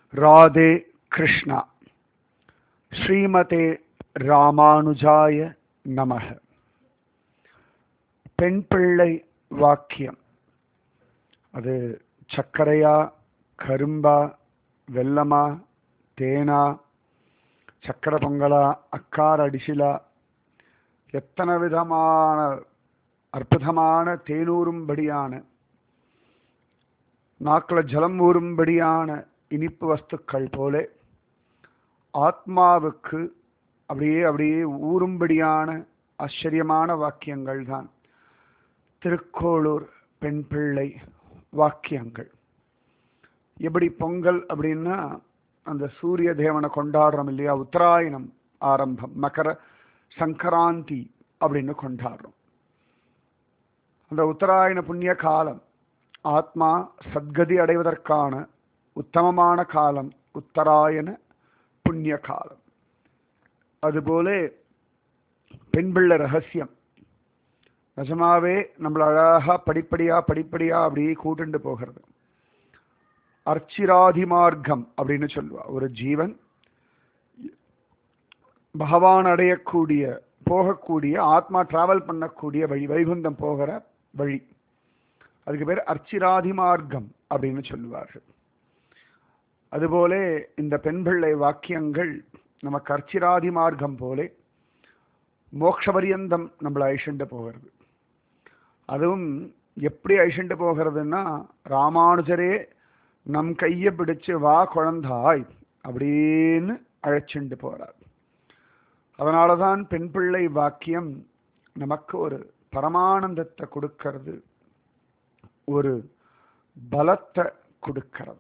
ராதே கிருஷ்ணா. ஸ்ரீமதே ராமானுஜாய நமக. பெண் பிள்ளை வாக்கியம். அது சர்க்கரையா, கரும்பா, வெல்லமா, தேனா, சக்கரை பொங்கலா, அக்கார அடிசிலா, எத்தனை விதமான அற்புதமான தேனூரும்படியான, நாக்கில் ஜலம் ஊறும்படியான இனிப்பு வஸ்துக்கள் போல ஆத்மாவுக்கு அப்படியே அப்படியே ஊறும்படியான ஆச்சரியமான வாக்கியங்கள் தான் திருக்கோளூர் பெண் பிள்ளை வாக்கியங்கள். எப்படி பொங்கல் அப்படின்னா அந்த சூரிய தேவனை கொண்டாடுறோம் இல்லையா, உத்தராயணம் ஆரம்பம், மகர சங்கராந்தி அப்படின்னு கொண்டாடுறோம். அந்த உத்தராயண புண்ணிய காலம் ஆத்மா சத்கதி அடைவதற்கான உத்தமமான காலம் உத்தராயண புண்ணிய காலம். அதுபோல பெண் பிள்ளை ரகசியம் நிஜமாவே நம்மள அழகா படிப்படியா அப்படியே கூட்டுண்டு போகிறது. அர்ச்சிராதி மார்க்கம் அப்படின்னு சொல்லுவா. ஒரு ஜீவன் பகவான் அடையக்கூடிய போகக்கூடிய ஆத்மா டிராவல் பண்ணக்கூடிய வழி, வைகுந்தம் போகிற வழி, அதுக்கு பேர் அர்ச்சிராதி மார்க்கம் அப்படின்னு சொல்லுவார்கள். அதுபோல இந்த பெண் பிள்ளை வாக்கியங்கள் நமக்கு அர்ச்சிராதி மார்க்கம் போல மோட்சபரியந்தம் நம்மளை அழிச்சுண்டு போகிறது. அதுவும் எப்படி அழிச்சுண்டு போகிறதுன்னா, ராமானுஜரே நம் கையை பிடிச்சு வா குழந்தாய் அப்படின்னு அழைச்சிண்டு போறார். அதனாலதான் பெண் பிள்ளை வாக்கியம் நமக்கு ஒரு பரமானந்தத்தை கொடுக்கிறது, ஒரு பலத்தை கொடுக்கிறது.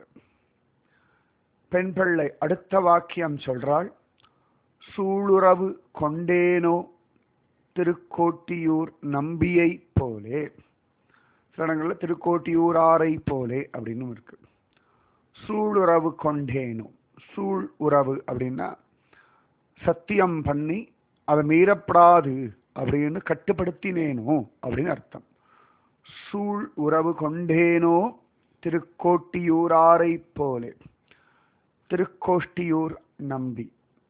பெண் பிள்ளை அடுத்த வாக்கியம் சொல்றாள், சூளுறவு கொண்டேனோ திருக்கோட்டியூர் நம்பியை போலே. சில இடங்கள்ல திருக்கோட்டியூராரை போலே அப்படின்னு இருக்கு. சூளுறவு கொண்டேனோ, சூழ் உறவு அப்படின்னா சத்தியம் பண்ணி அதை மீறப்படாது அப்படின்னு கட்டுப்படுத்தினேனோ அப்படின்னு அர்த்தம். சூழ் உறவு கொண்டேனோ திருக்கோட்டியூராரை போலே. திருக்கோஷ்டியூர் நம்பி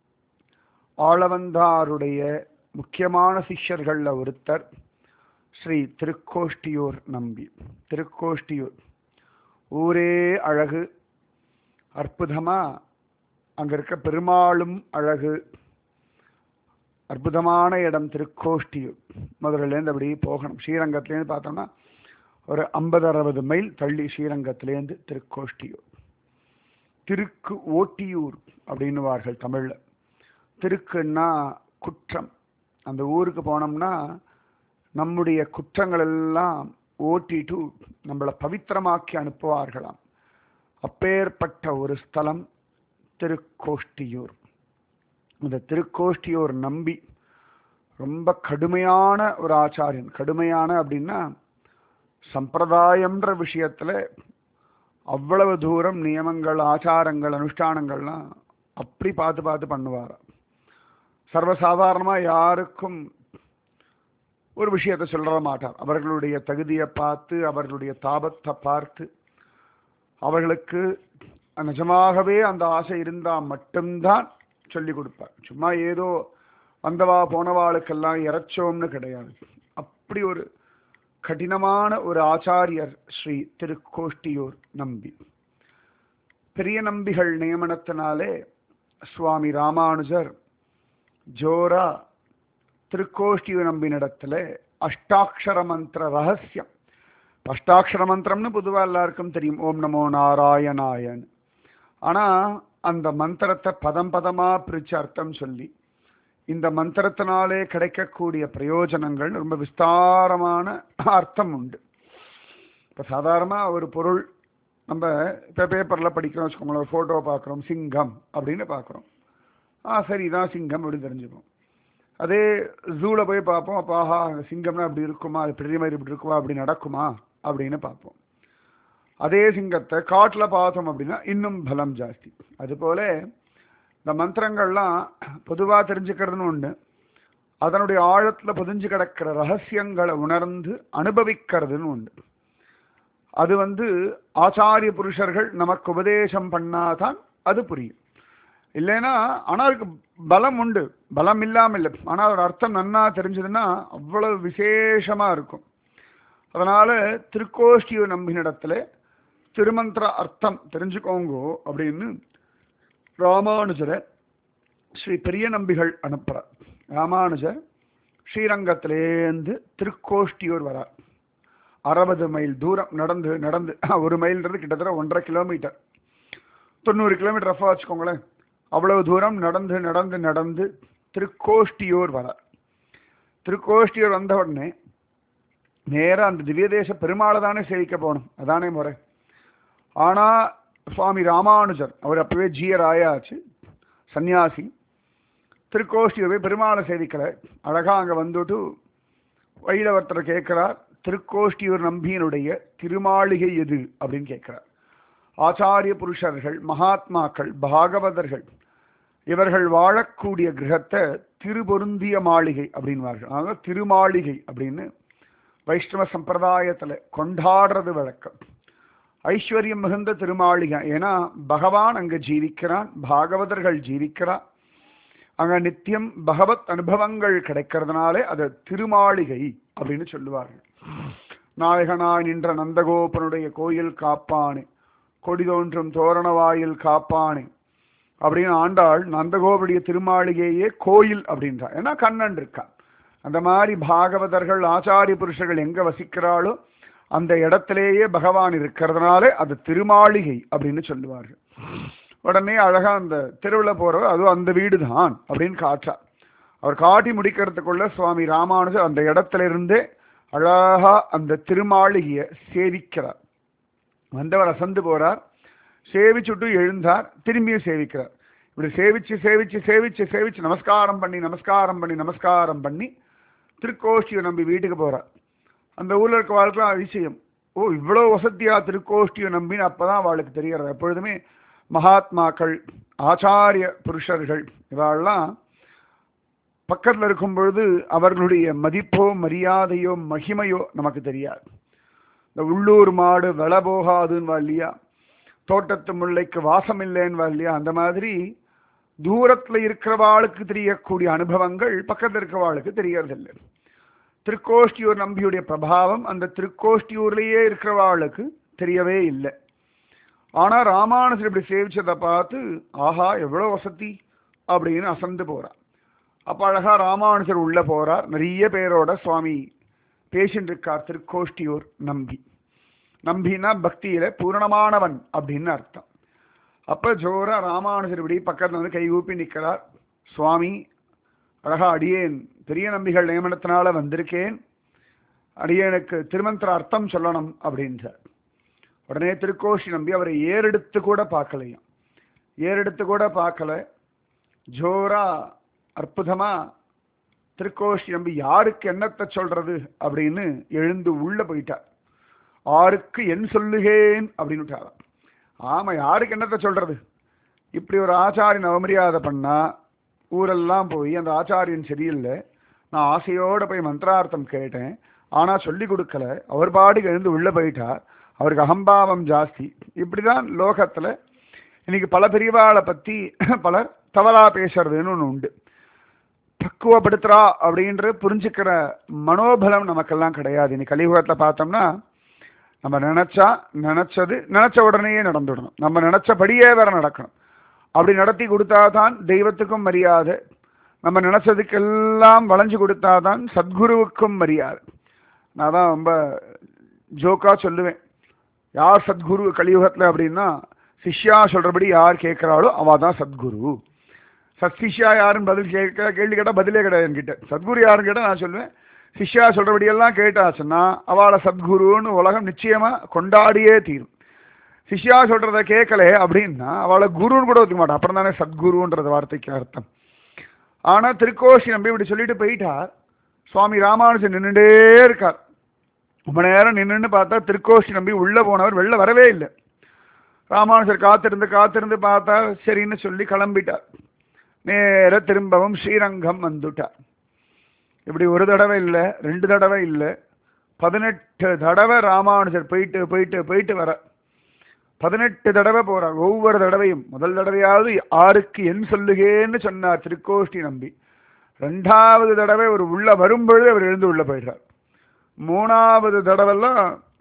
ஆளவந்தாருடைய முக்கியமான சிஷ்யர்கள்ல ஒருத்தர் ஸ்ரீ திருக்கோஷ்டியூர் நம்பி. திருக்கோஷ்டியூர் ஊரே அழகு, அற்புதமா அங்க இருக்க பெருமாளும் அழகு, அற்புதமான இடம் திருக்கோஷ்டியூர். மதுரையிலேருந்து அப்படி போகணும். ஸ்ரீரங்கத்திலேருந்து பார்த்தோம்னா ஒரு 50-60 மைல் தள்ளி ஸ்ரீரங்கத்திலேருந்து திருக்கோஷ்டியூர். திருக்கு ஓட்டியூர் அப்படின்னுவார்கள் தமிழ்ல. திருக்குன்னா குற்றம். அந்த ஊருக்கு போனோம்னா நம்முடைய குற்றங்கள் எல்லாம் ஓட்டிட்டு நம்மளை பவித்திரமாக்கி அனுப்புவார்களாம். அப்பேற்பட்ட ஒரு ஸ்தலம் திருக்கோஷ்டியூர். இந்த திருக்கோஷ்டியூர் நம்பி ரொம்ப கடுமையான ஒரு ஆச்சாரியன். கடுமையான அப்படின்னா சம்பிரதாயம்ன்ற விஷயத்துல அவ்வளவு தூரம் நியமங்கள், ஆச்சாரங்கள், அனுஷ்டானங்கள்லாம் அப்படி பார்த்து பண்ணுவாராம். சர்வசாதாரணமா யாருக்கும் ஒரு விஷயத்தை சொல்ல மாட்டார். அவர்களுடைய தகுதியை பார்த்து, அவர்களுடைய தாபத்தை பார்த்து, அவர்களுக்கு நிஜமாகவே அந்த ஆசை இருந்தா மட்டும்தான் சொல்லி கொடுப்பார். சும்மா ஏதோ வந்தவா போனவாளுக்கெல்லாம் இறைச்சோம்னு கிடையாது. அப்படி ஒரு கடினமான ஒரு ஆச்சாரியர் ஸ்ரீ திருக்கோஷ்டியூர் நம்பி. பெரிய நம்பிகள் நியமனத்தினாலே சுவாமி ராமானுஜர் ஜோரா திருக்கோஷ்டியூர் நம்பினிடத்துல அஷ்டாட்சர மந்திர ரகசியம். அஷ்டாட்சர மந்திரம்னு பொதுவாக எல்லாருக்கும் தெரியும், ஓம் நமோ நாராயணாயன். ஆனா அந்த மந்திரத்தை பதம் பதமா பிரிச்சு அர்த்தம் சொல்லி இந்த மந்திரத்தினாலே கிடைக்கக்கூடிய பிரயோஜனங்கள் ரொம்ப விஸ்தாரமான அர்த்தம் உண்டு. இப்போ சாதாரணமாக ஒரு பொருள் நம்ம இப்போ பேப்பரில் படிக்கிறோம் வச்சுக்கோங்களேன், ஒரு ஃபோட்டோ பார்க்குறோம், சிங்கம் அப்படின்னு பார்க்குறோம். சரி இதான் சிங்கம் அப்படின்னு தெரிஞ்சுப்போம். அதே ஜூவில் போய் பார்ப்போம், அப்போ ஆஹா சிங்கம்னா அப்படி இருக்குமா, அது பெரிய மாதிரி இப்படி இருக்குமா, அப்படி நடக்குமா அப்படின்னு பார்ப்போம். அதே சிங்கத்தை காட்டில் பார்த்தோம் அப்படின்னா இன்னும் பலம் ஜாஸ்தி. அதுபோல இந்த மந்திரங்கள்லாம் பொதுவாக தெரிஞ்சுக்கிறதுன்னு ஒன்று, அதனுடைய ஆழத்தில் புதிஞ்சு கிடக்கிற ரகசியங்களை உணர்ந்து அனுபவிக்கிறதுன்னு உண்டு. அது ஆச்சாரிய புருஷர்கள் நமக்கு உபதேசம் பண்ணாதான் அது புரியும். இல்லைன்னா ஆனால் அதுக்கு பலம் உண்டு, பலம் இல்லாமல் இல்லை. ஆனால் அதோட அர்த்தம் நன்னா தெரிஞ்சதுன்னா அவ்வளவு விசேஷமா இருக்கும். அதனால திருக்கோஷ்டியூர் நம்பினிடத்துல திருமந்திர அர்த்தம் தெரிஞ்சுக்கோங்கோ அப்படின்னு ராமானுஜரை ஸ்ரீ பெரிய நம்பிகள் அனுப்புறார். ராமானுஜர் ஸ்ரீரங்கத்திலேருந்து திருக்கோஷ்டியூர் வரார். 60 மைல் தூரம் நடந்து நடந்து, 1 மைல்ன்றது கிட்டத்தட்ட 1.5 கிலோமீட்டர், 90 கிலோமீட்டர் ரஃபா வச்சுக்கோங்களேன். அவ்வளவு தூரம் நடந்து நடந்து நடந்து திருக்கோஷ்டியூர் வரார். திருக்கோஷ்டியூர் வந்த உடனே நேராக அந்த திவ்யதேச பெருமாளை தானே சேவிக்க போகணும், அதானே முறை. ஆனால் சுவாமி ராமானுஜர் அவர் அப்பவே ஜீயர் ஆயாச்சு, சன்னியாசி. திருக்கோஷ்டியூர் பெருமாளை சேவிக்கலை. அழகாக அங்கே வந்துட்டு வழியில் ஒருத்தர் கேட்குறார், திருக்கோஷ்டியூர் நம்பியினுடைய திருமாளிகை எது அப்படின்னு கேட்குறார். ஆச்சாரிய புருஷர்கள், மகாத்மாக்கள், பாகவதர்கள் இவர்கள் வாழக்கூடிய கிரகத்தை திருபொருந்திய மாளிகை அப்படின்வார்கள். அதனால திருமாளிகை அப்படின்னு வைஷ்ணவ சம்பிரதாயத்தில் கொண்டாடுறது வழக்கம். ஐஸ்வர்யம் மிகுந்த திருமாளிகை. ஏன்னா பகவான் அங்கே ஜீவிக்கிறான், பாகவதர்கள் ஜீவிக்கிறான், அங்கே நித்தியம் பகவத் அனுபவங்கள் கிடைக்கிறதுனாலே அதை திருமாளிகை அப்படின்னு சொல்லுவார்கள். நாயகனாய் நின்ற நந்தகோபனுடைய கோயில் காப்பானே, கொடி தோன்றும் தோரணவாயில் காப்பானே அப்படின்னு ஆண்டாள் நந்தகோபுடைய திருமாளிகையே கோயில் அப்படின்றா. ஏன்னா கண்ணன் இருக்கான். அந்த மாதிரி பாகவதர்கள், ஆச்சாரிய புருஷர்கள் எங்க வசிக்கிறாளோ அந்த இடத்திலேயே பகவான் இருக்கிறதுனால அது திருமாளிகை அப்படின்னு சொல்லுவார்கள். உடனே அழகா அந்த தெருவில் போறவர் அதுவும் அந்த வீடு தான் அப்படின்னு காட்டார். அவர் காட்டி முடிக்கிறதுக்குள்ள சுவாமி ராமானுஜர் அந்த இடத்துல இருந்தே அழகா அந்த திருமாளிகையை சேவிக்கிறார். வந்தவர் அசந்து போறார், சேவிச்சுட்டு எழுந்தார், திரும்பியும் சேவிக்கிறார். இப்படி சேவிச்சு சேவிச்சு சேவிச்சு சேவிச்சு நமஸ்காரம் பண்ணி நமஸ்காரம் பண்ணி நமஸ்காரம் பண்ணி திருக்கோஷ்டியை நம்பி வீட்டுக்கு போறார். அந்த ஊர்ல இருக்க வாழ்க்கை அதிசயம், ஓ இவ்வளோ வசதியா திருக்கோஷ்டியை நம்பின்னு அப்பதான் அவளுக்கு தெரிகிறது. எப்பொழுதுமே மகாத்மாக்கள், ஆச்சாரிய புருஷர்கள் இவாளெல்லாம் பக்கத்தில் இருக்கும் பொழுது அவர்களுடைய மதிப்போ மரியாதையோ மகிமையோ நமக்கு தெரியாது. இந்த உள்ளூர் மாடு விலை போகாதுன்னு இல்லையா, தோட்டத்து முல்லைக்கு வாசம் இல்லைன்னு இல்லையா, அந்த மாதிரி தூரத்தில் இருக்கிறவாளுக்கு தெரியக்கூடிய அனுபவங்கள் பக்கத்தில் இருக்கிறவாளுக்கு தெரியறதில்லை. திருக்கோஷ்டியூர் நம்பியுடைய பிரபாவம் அந்த திருக்கோஷ்டியூர்லேயே இருக்கிறவாளுக்கு தெரியவே இல்லை. ஆனால் ராமானுஜர் இப்படி சேவிச்சதை பார்த்து ஆஹா எவ்வளோ வசதி அப்படின்னு அசந்து போகிறார். அப்போ அழகா ராமானுஜர் உள்ள போறார். நிறைய பேரோட சுவாமி பேசிட்டு இருக்கார். திருக்கோஷ்டியூர் நம்பி, நம்பினா பக்தியில பூரணமானவன் அப்படின்னு அர்த்தம். அப்ப ஜோரா ராமானுஜர் இப்படி பக்கத்துல வந்து கை ஊப்பி நிற்கிறார். சுவாமி அழகா அடியேன் பெரிய நம்பிகள் நியமனத்தினால வந்திருக்கேன், அடியேனுக்கு திருமந்திர அர்த்தம் சொல்லணும் அப்படின்றார். உடனே திருக்கோஷ்டி நம்பி அவரை ஏறெடுத்து கூட பார்க்கலையும், ஏறெடுத்து கூட பார்க்கல. ஜோரா அற்புதமா திருக்கோஷ்டி நம்பி யாருக்கு என்னத்தை சொல்றது அப்படின்னு எழுந்து உள்ள போயிட்டார். ஆருக்கு என் சொல்லுகேன் அப்படின்னு விட்டாராம். ஆமா யாருக்கு என்னத்தை சொல்றது, இப்படி ஒரு ஆச்சாரியன் அவமரியாதை பண்ணா ஊரெல்லாம் போய் அந்த ஆச்சாரியன் சரியில்லை, நான் ஆசையோட போய் மந்திரார்த்தம் கேட்டேன் ஆனா சொல்லி கொடுக்கல, அவர் பாட்டுக்கு எழுந்து உள்ள போயிட்டார், அவருக்கு அகம்பாவம் ஜாஸ்தி. இப்படிதான் லோகத்துல இன்னைக்கு பல பெரியவாளை பத்தி பலர் தவறா பேசுறதுன்னு ஒன்று உண்டு. பக்குவப்படுத்துறா அப்படின்ற புரிஞ்சுக்கிற மனோபலம் நமக்கெல்லாம் கிடையாது. இன்னைக்கு கலியுகத்தில் பார்த்தோம்னா நம்ம நினைச்ச உடனேயே நடந்துடணும், நம்ம நினைச்சபடியே வேற நடக்கணும். அப்படி நடத்தி கொடுத்தாதான் தெய்வத்துக்கும் மரியாதை, நம்ம நினைச்சதுக்கெல்லாம் வளைஞ்சு கொடுத்தாதான் சத்குருவுக்கும் மரியாதை. நான் தான் ரொம்ப ஜோக்கா சொல்லுவேன், யார் சத்குரு கலியுகத்தில் அப்படின்னா சிஷ்யா சொல்றபடி யார் கேட்கிறாளோ அவ தான் சத்குரு. சத்சிஷ்யா யாருன்னு பதில் கேள்வி கேட்டால் பதிலே கிடையாது என்கிட்ட. சத்குரு யாருன்னு கேட்டால் நான் சொல்லுவேன் சிஷ்யா சொல்றபடியெல்லாம் கேட்டாச்சுன்னா அவளை சத்குருன்னு உலகம் நிச்சயமா கொண்டாடியே தீரும். சிஷ்யா சொல்றத கேட்கல அப்படின்னா அவளை குருன்னு கூட ஒத்துக்க மாட்டான். அப்புறம் தானே சத்குருன்றது வார்த்தைக்கு அர்த்தம். ஆனா திருக்கோஷி நம்பி இப்படி சொல்லிட்டு போயிட்டார். சுவாமி ராமானுஜன் நின்றுட்டே இருக்கார். ரொம்ப நேரம் நின்றுன்னு பார்த்தா திருக்கோஷி நம்பி உள்ள போனவர் வெளில வரவே இல்லை. ராமானுஜர் காத்திருந்து பார்த்தா சரின்னு சொல்லி கிளம்பிட்டார். நேர திரும்பவும் ஸ்ரீரங்கம் வந்துட்டார். இப்படி ஒரு தடவை இல்லை, 2 தடவை இல்லை, 18 தடவை ராமானுஜர் போயிட்டு வர. 18 தடவை போறார். ஒவ்வொரு தடவையும் முதல் தடவையாவது ஆருக்கு என் சொல்லுகேன்னு சொன்னார் திருக்கோஷ்டி நம்பி. 2வது தடவை ஒரு உள்ள வரும்பொழுது அவர் எழுந்து உள்ள போயிடுறார். 3வது தடவைலாம்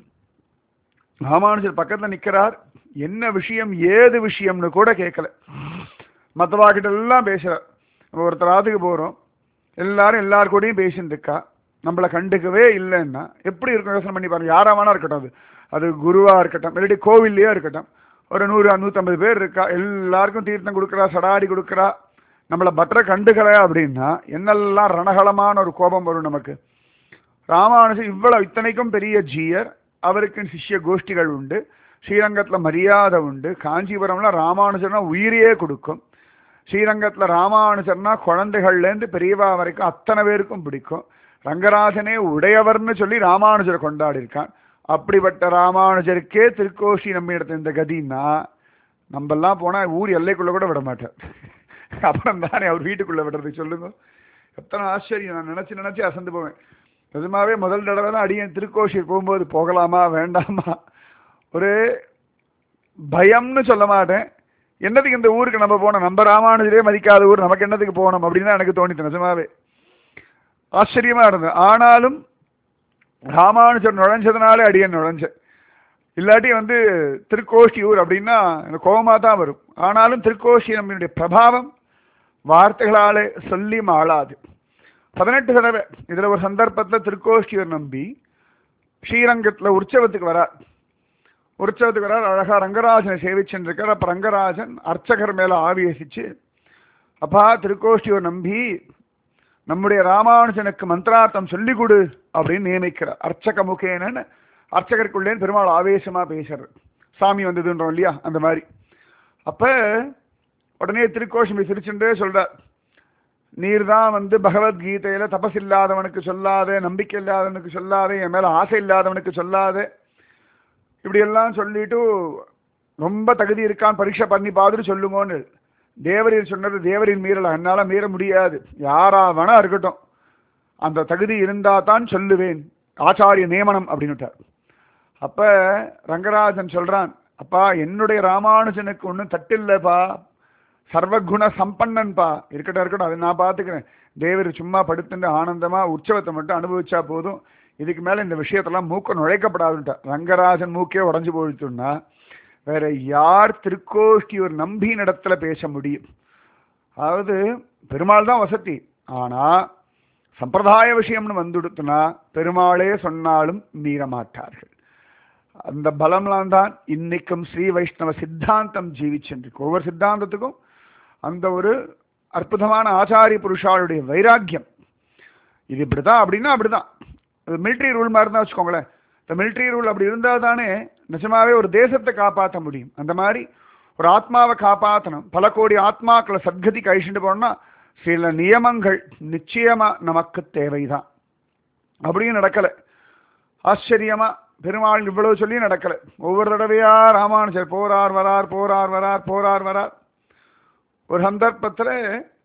ராமானுஜர் பக்கத்துல நிக்கிறார். என்ன விஷயம் ஏது விஷயம்னு கூட கேட்கல. மற்றவா கிட்ட எல்லாம் பேசுறார். நம்ம ஒருத்தர் ஆத்துக்கு போறோம், எல்லாரும் எல்லார் கூடயும் பேசிட்டு இருக்கா, நம்மளை கண்டுக்கவே இல்லைன்னா எப்படி இருக்கும் யோசனை பண்ணி பாருங்க. யாரா வேணா இருக்கட்டும், அது குருவா இருக்கட்டும், இல்லாட்டி கோவில்லையோ இருக்கட்டும், ஒரு 100-150 பேர் இருக்கா, எல்லாருக்கும் தீர்த்தம் கொடுக்குறா, சடாடி கொடுக்குறா, நம்மளை பற்ற கண்டுக்கல அப்படின்னா என்னெல்லாம் ரணகலமான ஒரு கோபம் வரும் நமக்கு. ராமானுஜர் இவ்வளவு இத்தனைக்கும் பெரிய ஜீயர், அவருக்கு சிஷ்ய கோஷ்டிகள் உண்டு, ஸ்ரீரங்கத்துல மரியாதை உண்டு, காஞ்சிபுரம்ல ராமானுஜர்னா உயிரையே கொடுக்கும், ஸ்ரீரங்கத்துல ராமானுஜர்னா குழந்தைகள்லேருந்து பெரியவா வரைக்கும் அத்தனை பேருக்கும் பிடிக்கும். ரங்கராஜனே உடையவர்னு சொல்லி ராமானுஜரை கொண்டாடி இருக்கான். அப்படிப்பட்ட ராமானுஜருக்கே திருக்கோஷி நம்ம இடத்துல இந்த கதின்னா நம்மெல்லாம் போனா ஊர் எல்லைக்குள்ள கூட விட மாட்டார். அப்புறம் தானே அவர் வீட்டுக்குள்ள விடுறதுக்கு சொல்லுங்க. எத்தனை ஆச்சரியம். நான் நினைச்சு நினைச்சு அசந்து போவேன். நிஜமாவே முதல் தடவை தான் அடியேன் திருக்கோஷியர் போகும்போது போகலாமா வேண்டாமா ஒரு பயம்னு சொல்ல மாட்டேன். என்னதுக்கு இந்த ஊருக்கு நம்ம போனோம், நம்ம ராமானுஜரே மதிக்காத ஊர் நமக்கு என்னதுக்கு போகணும் அப்படின்னு தான் எனக்கு தோணித்து. நிஜமாவே ஆச்சரியமா இருந்தது. ஆனாலும் ராமானுஜர் நுழைஞ்சதுனாலே அடியேன் நுழைஞ்சேன். இல்லாட்டி திருக்கோஷி ஊர் அப்படின்னா எனக்கு கோபமாக தான் வரும். ஆனாலும் திருக்கோஷி நம்மளுடைய பிரபாவம் வார்த்தைகளாலே சொல்லி மாளாது. 18 தடவை. இதுல ஒரு சந்தர்ப்பத்தில் திருக்கோஷ்டியூர் நம்பி ஸ்ரீரங்கத்தில் உற்சவத்துக்கு வரார். உற்சவத்துக்கு வரார். அழகா ரங்கராஜனை சேவிச்சுருக்கார். அப்ப ரங்கராஜன் அர்ச்சகர் மேல ஆவேசிச்சு, அப்பா திருக்கோஷ்டியூர் நம்பி நம்முடைய ராமானுஜனுக்கு மந்திரார்த்தம் சொல்லி கொடு அப்படின்னு நியமிக்கிறார். அர்ச்சக முகேனன்னு அர்ச்சகருக்குள்ளேன்னு பெருமாள் ஆவேசமா பேசுறது. சாமி வந்ததுன்றோம் இல்லையா, அந்த மாதிரி. அப்ப உடனே திருக்கோஷி சிரிச்சுட்டே சொல்றார், நீர் தான் பகவத்கீதையில தபஸ் இல்லாதவனுக்கு சொல்லாத, நம்பிக்கை இல்லாதவனுக்கு சொல்லாத, என் மேல ஆசை இல்லாதவனுக்கு சொல்லாத, இப்படி எல்லாம் சொல்லிட்டு ரொம்ப தகுதி இருக்கான்னு பரீட்சை பண்ணி பார்த்துட்டு சொல்லுங்கன்னு. தேவரீர் சொன்னது தேவரின் மீறல, என்னால மீற முடியாது, யாரா வேணா இருக்கட்டும், அந்த தகுதி இருந்தா தான் சொல்லுவேன், ஆச்சாரிய நியமனம் அப்படின்னுட்டார். அப்ப ரங்கராஜன் சொல்றான், அப்பா என்னுடைய ராமானுஜனுக்கு ஒன்றும் தட்டில்லைப்பா, சர்வகுண சம்பன்னன்பா, இருக்கட்டும் இருக்கட்டும், அதை நான் பார்த்துக்கிறேன். தேவர் சும்மா படுத்துட்டு ஆனந்தமா உற்சவத்தை மட்டும் அனுபவிச்சா போதும், இதுக்கு மேல இந்த விஷயத்தெல்லாம் மூக்க நுழைக்கப்படாதுன்ட்டா. ரங்கராஜன் மூக்கே உடஞ்சு போயிட்டுன்னா வேற யார் திருக்கோஷ்டியூர் நம்பியின் இடத்துல பேச முடியும்? அதாவது பெருமாள் தான் வசதி. ஆனா சம்பிரதாய விஷயம்னு வந்துடுத்துனா பெருமாளே சொன்னாலும் மீற மாட்டார்கள். அந்த பலம்லாம் தான் இன்னைக்கும் ஸ்ரீ வைஷ்ணவ சித்தாந்தம் ஜீவிச்சுருக்கு. ஒவ்வொரு சித்தாந்தத்துக்கும் அந்த ஒரு அற்புதமான ஆச்சாரிய புருஷாளுடைய வைராக்கியம். இது இப்படிதான் அப்படின்னா அப்படிதான். அது மிலிட்ரி ரூல் மாதிரி தான் வச்சுக்கோங்களேன். இந்த மிலிட்ரி ரூல் அப்படி இருந்தால் தானே நிஜமாவே ஒரு தேசத்தை காப்பாற்ற முடியும். அந்த மாதிரி ஒரு ஆத்மாவை காப்பாற்றணும், பல கோடி ஆத்மாக்களை சத்கதி கழிச்சுட்டு போனோம்னா சில நியமங்கள் நிச்சயமா நமக்கு தேவைதான். அப்படியும் நடக்கலை. ஆச்சரியமா பெருமாள் இவ்வளவு சொல்லி நடக்கலை. ஒவ்வொரு தடவையா ராமானுஜர் போறார் வரார் போறார் வரார் போறார் வரார். ஒரு சந்தர்ப்பத்தில்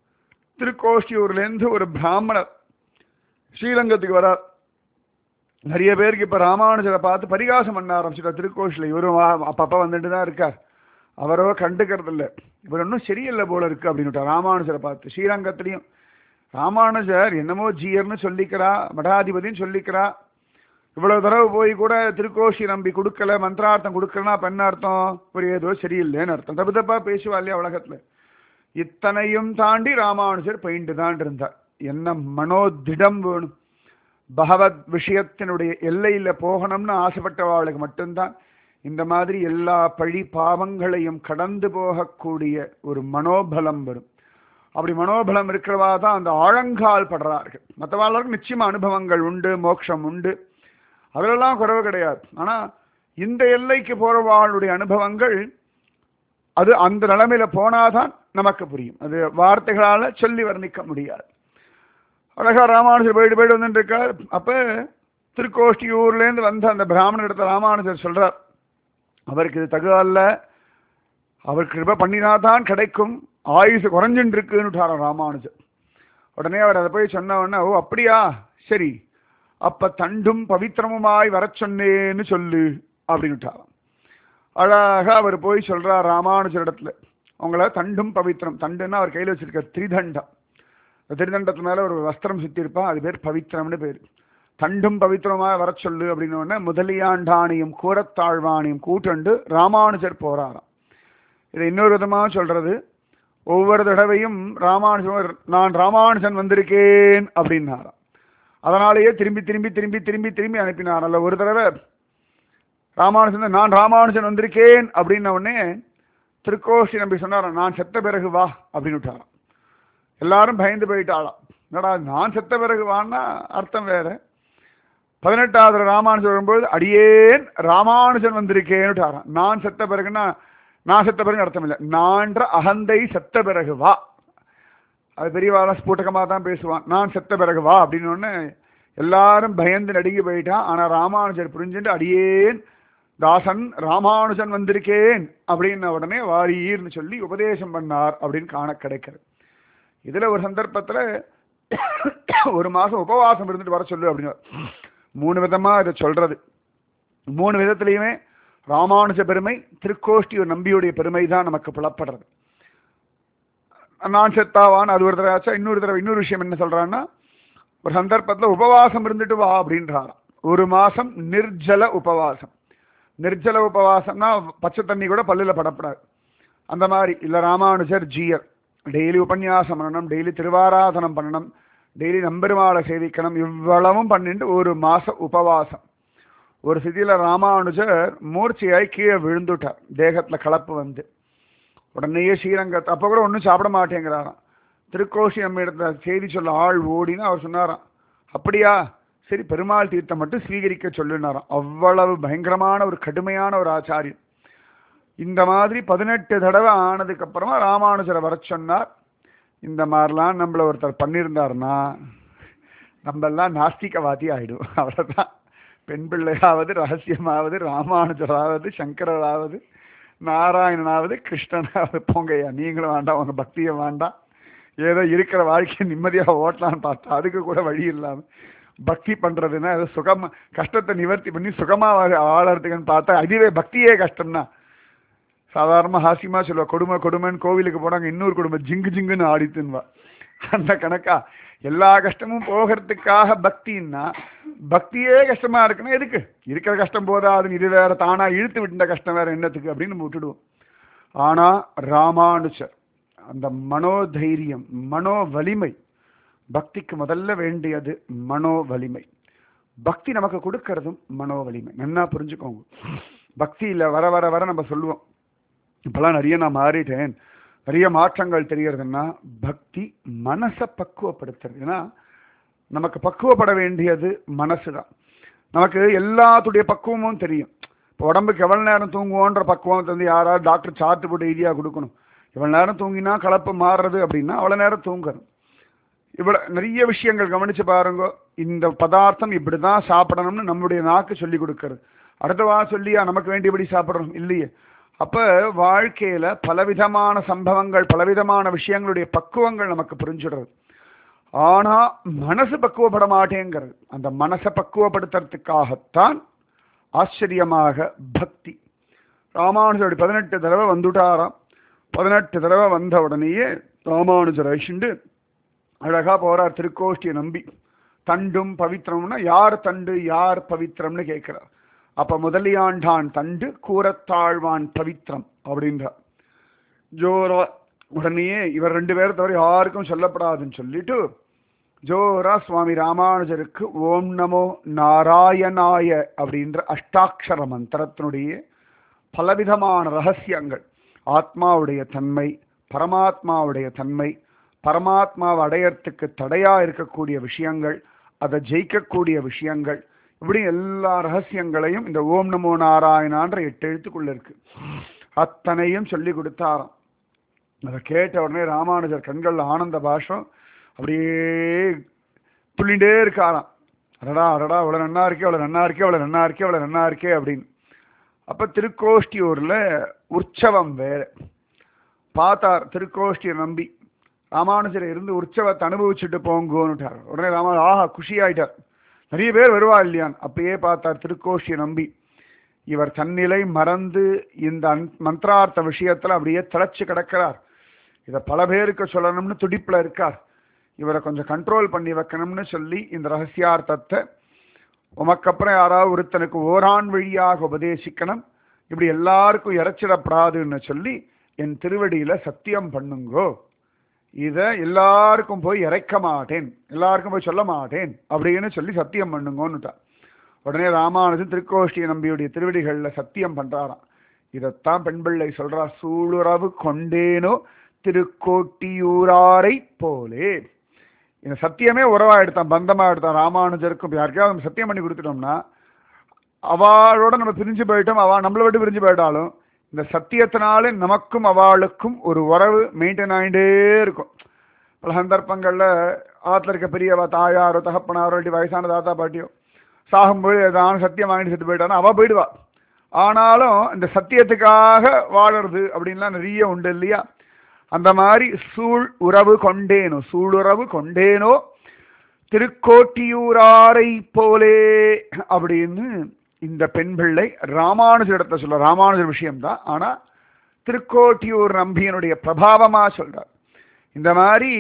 திருக்கோஷ்டியூர்லேருந்து ஒரு பிராமணர் ஸ்ரீரங்கத்துக்கு வரார். நிறைய பேருக்கு இப்போ ராமானுஜரை பார்த்து பரிகாசம் பண்ண ஆரம்பிச்சுட்டார். திருக்கோஷில் இவரும் அப்பப்போ வந்துட்டு தான் இருக்கார், அவரோ கண்டுக்கிறது இல்லை, இவர் ஒன்றும் சரியில்லை போல இருக்கு அப்படின்னு ராமானுஜரை பார்த்து. ஸ்ரீரங்கத்திலையும் ராமானுஜர் என்னமோ ஜீயர்னு சொல்லிக்கிறா, மடாதிபதினு சொல்லிக்கிறா, இவ்வளவு தடவை போய் கூட திருக்கோஷி நம்பி கொடுக்கல, மந்திரார்த்தம் கொடுக்கலன்னா அப்ப என்ன அர்த்தம்? ஒரு ஏதோ சரியில்லைன்னு அர்த்தம். தப்பு தப்பா பேசுவா இல்லையா உலகத்துல. இத்தனையும் தாண்டி ராமானுஜர் பயின்று தான் இருந்தார். என்ன மனோதிடம் வேணும்? பகவத் விஷயத்தினுடைய எல்லையில போகணும்னு ஆசைப்பட்டவாளுக்கு மட்டும்தான் இந்த மாதிரி எல்லா பழி பாவங்களையும் கடந்து போகக்கூடிய ஒரு மனோபலம் வரும். அப்படி மனோபலம் இருக்கிறவா தான் அந்த ஆழங்கால் படுறார்கள். மற்றவாளுக்கு நிச்சயமா அனுபவங்கள் உண்டு, மோட்சம் உண்டு, அதெல்லாம் குறைவு கிடையாது. ஆனா இந்த எல்லைக்கு போறவாளுடைய அனுபவங்கள் அது அந்த நிலைமையில போனாதான் நமக்கு புரியும். அது வார்த்தைகளால சொல்லி வர்ணிக்க முடியாது. அழகா ராமானுஜர் போயிட்டு வந்துட்டு இருக்கார். அப்ப திருக்கோஷ்டியூர்லேருந்து வந்த அந்த பிராமணர் இடத்துல ராமானுஜர் சொல்றார், அவருக்கு இது தகுவல்ல, அவர் கிருபை பண்ணினாதான் கிடைக்கும், ஆயுசு குறைஞ்சுட்டு இருக்குன்னு ராமானுஜர். உடனே அவர் அதை போய் சொன்ன உடனே, ஓ அப்படியா, சரி, அப்ப தண்டும் பவித்திரமுமாய் வர சொன்னேன்னு சொல்லு அப்படின்னுட்டாராம். அழகா அவர் போய் சொல்றார் ராமானுஜர் இடத்துல, உங்களை தண்டும் பவித்திரம், தண்டுன்னா அவர் கையில் வச்சிருக்க திரிதண்டம், திருதண்டத்து மேல ஒரு வஸ்திரம் சுத்தி இருப்பான், அது பேர் பவித்திரம்னு பேர். தண்டும் பவித்திரமா வர சொல்லு அப்படின்னு முதலியாண்டானையும் கூரத்தாழ்வானையும் கூட்டண்டு ராமானுஜர் போறாராம். இதை இன்னொரு விதமா சொல்றது, ஒவ்வொரு தடவையும் ராமானுஜர் நான் ராமானுஜன் வந்திருக்கேன் அப்படின்னாராம். அதனாலேயே திரும்பி திரும்பி திரும்பி திரும்பி திரும்பி அனுப்பினார். அல்ல ஒரு தடவை ராமானுஜன் நான் ராமானுஜன் வந்திருக்கேன் அப்படின்ன உடனே திருக்கோஷ்டி நம்பி சொன்னார், நான் செத்த பிறகு வா அப்படின்னு விட்டாராம். எல்லாரும் பயந்து போயிட்டாளாம். என்னடா நான் செத்த பிறகு வான்னா அர்த்தம் வேற. 18வது ராமானுஜன் வரும்போது அடியேன் ராமானுஜன் வந்திருக்கேன்னு விட்டாராம். நான் செத்த பிறகுன்னா நான் செத்த பிறகு அர்த்தம் இல்லை, நான்ற அகந்தை செத்த பிறகு வா. அது பெரியவாளா ஸ்பூட்டகமாக தான் பேசுவான், நான் செத்த பிறகு வா அப்படின்னு ஒன்று எல்லாரும் பயந்து நடுங்கி போயிட்டான். ஆனால் ராமானுஜர் புரிஞ்சுட்டு அடியேன் தாசன் ராமானுஜன் வந்திருக்கேன் அப்படின்ன உடனே வாரீர்னு சொல்லி உபதேசம் பண்ணார் அப்படின்னு காண கிடைக்கிறது. இதில் ஒரு சந்தர்ப்பத்தில் ஒரு மாதம் உபவாசம் இருந்துட்டு வர சொல்லு அப்படின்னு 3 விதமாக இதை சொல்றது. 3 விதத்துலையுமே ராமானுஜ பெருமை, திருக்கோஷ்டி ஒரு நம்பியுடைய பெருமை தான் நமக்கு புலப்படுறது. நான் செத்தாவான் அது ஒரு தடவை ஆச்சா. இன்னொரு தடவை இன்னொரு விஷயம் என்ன சொல்றான்னா, ஒரு சந்தர்ப்பத்தில் உபவாசம் இருந்துட்டு வா அப்படின்றாராம். 1 மாசம் நிர்ஜல உபவாசம். நிர்ஜல உபவாசம்னா பச்சை தண்ணி கூட பல்லில் படப்படாது. அந்த மாதிரி இல்லை, ராமானுஜர் ஜீயர் டெய்லி உபன்யாசம் பண்ணணும், டெய்லி திருவாராதனம் பண்ணணும், டெய்லி நம்பெருமாளை சேவிக்கணும், இவ்வளவும் பண்ணிட்டு 1 மாசம் உபவாசம். ஒரு சிதியில ராமானுஜர் மூர்ச்சையாய் கீழே விழுந்துட்டார், தேகத்துல கலப்பு வந்து. உடனேயே ஸ்ரீரங்கத்தை அப்போ கூட ஒன்றும் சாப்பிட மாட்டேங்கிறாராம். திருக்கோஷி நம்ம இடத்துல செய்தி சொல்ல ஆள் ஓடினா அவர் சொன்னாராம், அப்படியா சரி பெருமாள் தீர்த்தம் மட்டும் ஸ்வீகரிக்க சொல்லுனாராம். அவ்வளவு பயங்கரமான ஒரு கடுமையான ஒரு ஆச்சாரியன். இந்த மாதிரி 18 தடவை ஆனதுக்கு அப்புறமா ராமானுஜரை வர சொன்னார். இந்த மாதிரிலாம் நம்மள ஒருத்தர் பண்ணியிருந்தாருன்னா நம்மெல்லாம் நாஸ்திகவாதி ஆயிடும். அவ்வளோதான். பெண் பிள்ளையாவது ரகசியமாவது ராமானுஜராவது சங்கராவது நாராயணனாவது கிருஷ்ணனாவது போங்கய்யா, நீங்களும் வேண்டாம், உங்க பக்தியை வேண்டாம், ஏதோ இருக்கிற வாழ்க்கையை நிம்மதியாக ஓட்டலான்னு பார்த்தா அதுக்கு கூட வழி இல்லாமல் பக்தி பண்றதுன்னா ஏதோ சுகமா கஷ்டத்தை நிவர்த்தி பண்ணி சுகமாக வாழறதுக்குன்னு பார்த்தா அதுவே பக்தியே கஷ்டம்னா. சாதாரணமாக ஹாசியமாக சொல்லுவா, கொடுமை கொடுமைன்னு கோவிலுக்கு போனாங்க, இன்னொரு கொடுமை ஜிங்கு ஜிங்குன்னு ஆடித்துன்னுவா. அந்த கணக்கா எல்லா கஷ்டமும் போகிறதுக்காக பக்தின்னா, பக்தியே கஷ்டமா இருக்குன்னா எதுக்கு, இருக்கிற கஷ்டம் போதாதுன்னு இது வேற தானா இழுத்து விட்ட கஷ்டம் வேற என்னத்துக்கு அப்படின்னு நம்ம விட்டுடுவோம். ஆனா ராமானுஜர் அந்த மனோதைரியம், மனோ வலிமை, பக்திக்கு முதல்ல வேண்டியது மனோ வலிமை. பக்தி நமக்கு கொடுக்கறதும் மனோ வலிமை. நல்லா புரிஞ்சுக்கோங்க. பக்தியில வர வர வர நம்ம சொல்லுவோம், இப்பெல்லாம் நிறைய நான் மாறிட்டேன், நிறைய மாற்றங்கள் தெரியறதுன்னா பக்தி மனசை பக்குவப்படுத்துறது. ஏன்னா நமக்கு பக்குவப்பட வேண்டியது மனசு தான். நமக்கு எல்லாத்துடைய பக்குவமும் தெரியும். இப்போ உடம்புக்கு எவ்வளோ நேரம் தூங்குவோன்ற பக்குவம் வந்து யாராவது டாக்டர் சார்ட்டு போட்டு ஈஸியாக கொடுக்கணும். இவ்வளோ நேரம் தூங்கினா கலப்பு மாறுறது அப்படின்னா அவ்வளோ நேரம் தூங்கணும். இவ்வளோ நிறைய விஷயங்கள் கவனித்து பாருங்க. இந்த பதார்த்தம் இப்படி தான் சாப்பிடணும்னு நம்முடைய நாக்கு சொல்லி கொடுக்கறது. அடுத்தவா சொல்லியா நமக்கு வேண்டியபடி சாப்பிடணும் இல்லையே. அப்போ வாழ்க்கையில் பலவிதமான சம்பவங்கள், பலவிதமான விஷயங்களுடைய பக்குவங்கள் நமக்கு புரிஞ்சுடுறது. ஆனால் மனசு பக்குவப்பட மாட்டேங்கிறது. அந்த மனசை பக்குவப்படுத்துறதுக்காகத்தான் ஆச்சரியமாக பக்தி. ராமானுஜர் 18 தடவை வந்துட்டாராம். 18 தடவை வந்த உடனேயே ராமானுஜர் அழிச்சுண்டு அழகா போறார் திருக்கோஷ்டியை நம்பி. தண்டும் பவித்திரம்னா யார் தண்டு யார் பவித்திரம்னு கேட்கிறார். அப்ப முதலியாண்டான் தண்டு கூரத்தாழ்வான் பவித்திரம் அப்படின்றார். ஜோரா உடனேயே இவர் 2 பேரை தவிர யாருக்கும் சொல்லப்படாதுன்னு சொல்லிட்டு ஜோரா சுவாமி ராமானுஜருக்கு ஓம் நமோ நாராயணாய அப்படின்ற அஷ்டாட்சர மந்திரத்தினுடைய பலவிதமான ரகசியங்கள், ஆத்மாவுடைய தன்மை, பரமாத்மாவுடைய தன்மை, பரமாத்மாவை அடையறதுக்கு தடையா இருக்கக்கூடிய விஷயங்கள், அதை ஜெயிக்கக்கூடிய விஷயங்கள், இப்படி எல்லா ரகசியங்களையும் இந்த ஓம் நமோ நாராயணான்ற 8 எழுத்துக்குள்ள இருக்கு. அத்தனையும் சொல்லி கொடுத்தாராம். அதை கேட்ட உடனே ராமானுஜர் கண்கள் ஆனந்த பாஷம் அப்படியே துள்ளிண்டே இருக்காராம். அடடா அடடா அவ்வளோ நன்னா இருக்கே, அவ்வளோ நன்னா இருக்கே, அவ்வளோ நன்னா இருக்கே, அவ்வளோ நன்னா இருக்கே அப்படின்னு. அப்போ திருக்கோஷ்டியூரில் உற்சவம் வேறு பார்த்தார். திருக்கோஷ்டியை நம்பி ராமானுஜரை இருந்து உற்சவத்தை அனுபவிச்சுட்டு போங்கோன்னுட்டார். உடனே ராமானுஜர் ஆஹா குஷி ஆயிட்டார். நிறைய பேர் வருவா இல்லையான். அப்பயே பார்த்தார் திருக்கோஷ்டியை நம்பி இவர் தன்னிலை மறந்து இந்த மந்திரார்த்த விஷயத்துல அப்படியே திளைச்சு கிடக்கிறார். இதை பல பேருக்கு சொல்லணும்னு துடிப்புல இருக்கார். இவரை கொஞ்சம் கண்ட்ரோல் பண்ணி வைக்கணும்னு சொல்லி இந்த ரகசியார்த்தத்தை உமக்கப்புறம் யாராவது ஒருத்தனுக்கு ஓரான் வழியாக உபதேசிக்கணும், இப்படி எல்லாருக்கும் இறைச்சிடப்படாதுன்னு சொல்லி என் திருவடியில சத்தியம் பண்ணுங்கோ, இதை எல்லாருக்கும் போய் இறைக்க மாட்டேன், எல்லாருக்கும் போய் சொல்ல மாட்டேன் அப்படின்னு சொல்லி சத்தியம் பண்ணுங்கோன்னுட்டான். உடனே ராமானுஜன் திருக்கோஷ்டி நம்பியுடைய திருவடிகளில் சத்தியம் பண்றாராம். இதைத்தான் பெண் பிள்ளை சொல்றா, சூளுறவு கொண்டேனோ திருக்கோட்டியூராரை போலே. இந்த சத்தியமே உறவா எடுத்தான், பந்தமா எடுத்தான். ராமானுஜருக்கும் யாருக்காவது நம்ம சத்தியம் பண்ணி கொடுத்துட்டோம்னா அவளோட நம்ம பிரிஞ்சு போயிட்டோம், அவள் நம்மளை விட்டு பிரிஞ்சு போயிட்டாலும் இந்த சத்தியத்தினாலே நமக்கும் அவளுக்கும் ஒரு உறவு மெயின்டைன் ஆகிட்டே இருக்கும். பல சந்தர்ப்பங்களில் ஆற்றுல இருக்க பெரியவா தாயாரோ தகப்பனாரோ இல்லாட்டி வயசான தாத்தா பாட்டியோ சாகும்போது ஏதாவது சத்தியம் வாங்கிட்டு செத்து போயிட்டானா அவள் போயிடுவா. ஆனாலும் இந்த சத்தியத்துக்காக வாழறது அப்படின்லாம் நிறைய உண்டு இல்லையா? அந்த மாதிரி சூழ் உறவு கொண்டேனோ, சூளுறவு கொண்டேனோ திருக்கோட்டியூராரை போலே அப்படின்னு இந்த பெண் பிள்ளை ராமானுஜரிடத்தை சொல்ற. ராமானுஜர் விஷயம்தான், ஆனா திருக்கோட்டியூர் நம்பியனுடைய பிரபாவமா சொல்றார். இந்த மாதிரி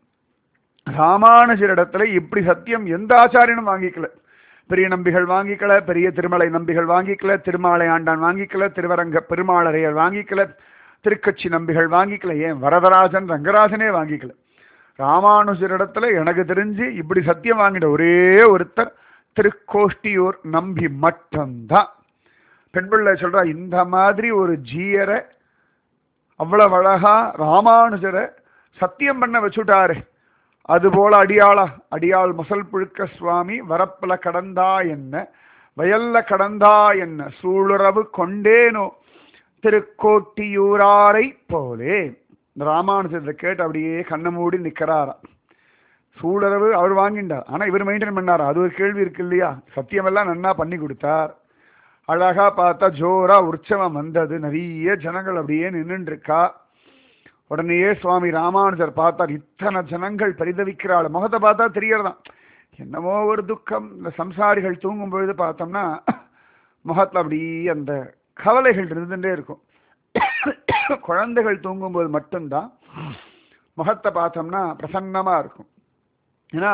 ராமானுஜரிடத்துல இப்படி சத்தியம் எந்த ஆச்சாரியனும் வாங்கிக்கல. பெரிய நம்பிகள் வாங்கிக்கல, பெரிய திருமலை நம்பிகள் வாங்கிக்கல, திருமாலை ஆண்டான் வாங்கிக்கல, திருவரங்க பெருமாளரையர் வாங்கிக்கல, திருக்கட்சி நம்பிகள் வாங்கிக்கல, ஏன் வரதராஜன் ரங்கராஜனே வாங்கிக்கல. ராமானுஜரிடத்துல எனக்கு தெரிஞ்சு இப்படி சத்தியம் வாங்கிட்ட ஒரே ஒருத்தர் திருக்கோஷ்டியூர் நம்பி மட்டும்தான். பெண் பிள்ளை சொல்றா, இந்த மாதிரி ஒரு ஜீயரை அவ்வளவு அழகா ராமானுஜரை சத்தியம் பண்ண வச்சுட்டாரு. அதுபோல அடியாள் மசல் புழுக்க சுவாமி வரப்புல கடந்தா என்ன, வயல்ல கடந்தா என்ன, சூளுறவு கொண்டேனோ திருக்கோட்டியூராரை போலே. இந்த ராமானுஜத்தை கேட்டு அப்படியே கண்ணை மூடி நிற்கிறாரா. சூளுறவு அவர் வாங்கிட்டார், ஆனா இவர் மெயின்டைன் பண்ணாரா, அது ஒரு கேள்வி இருக்கு இல்லையா? சத்தியமெல்லாம் நன்னா பண்ணி கொடுத்தார். அழகா பார்த்தா ஜோரா உற்சவம் வந்தது, நிறைய ஜனங்கள் அப்படியே நின்றுட்டு இருக்கா. உடனேயே சுவாமி ராமானுஜர் பார்த்தார், இத்தனை ஜனங்கள் பரிதவிக்கிறாள். முகத்தை பார்த்தா தெரியறதான் என்னமோ ஒரு துக்கம். இந்த சம்சாரிகள் தூங்கும் பொழுது பார்த்தோம்னா முகத்துல அப்படியே அந்த கவலைகள் இருந்துட்டே இருக்கும். குழந்தைகள் தூங்கும்போது மட்டும்தான் முகத்தை பார்த்தோம்னா பிரசன்னமா இருக்கும். ஏன்னா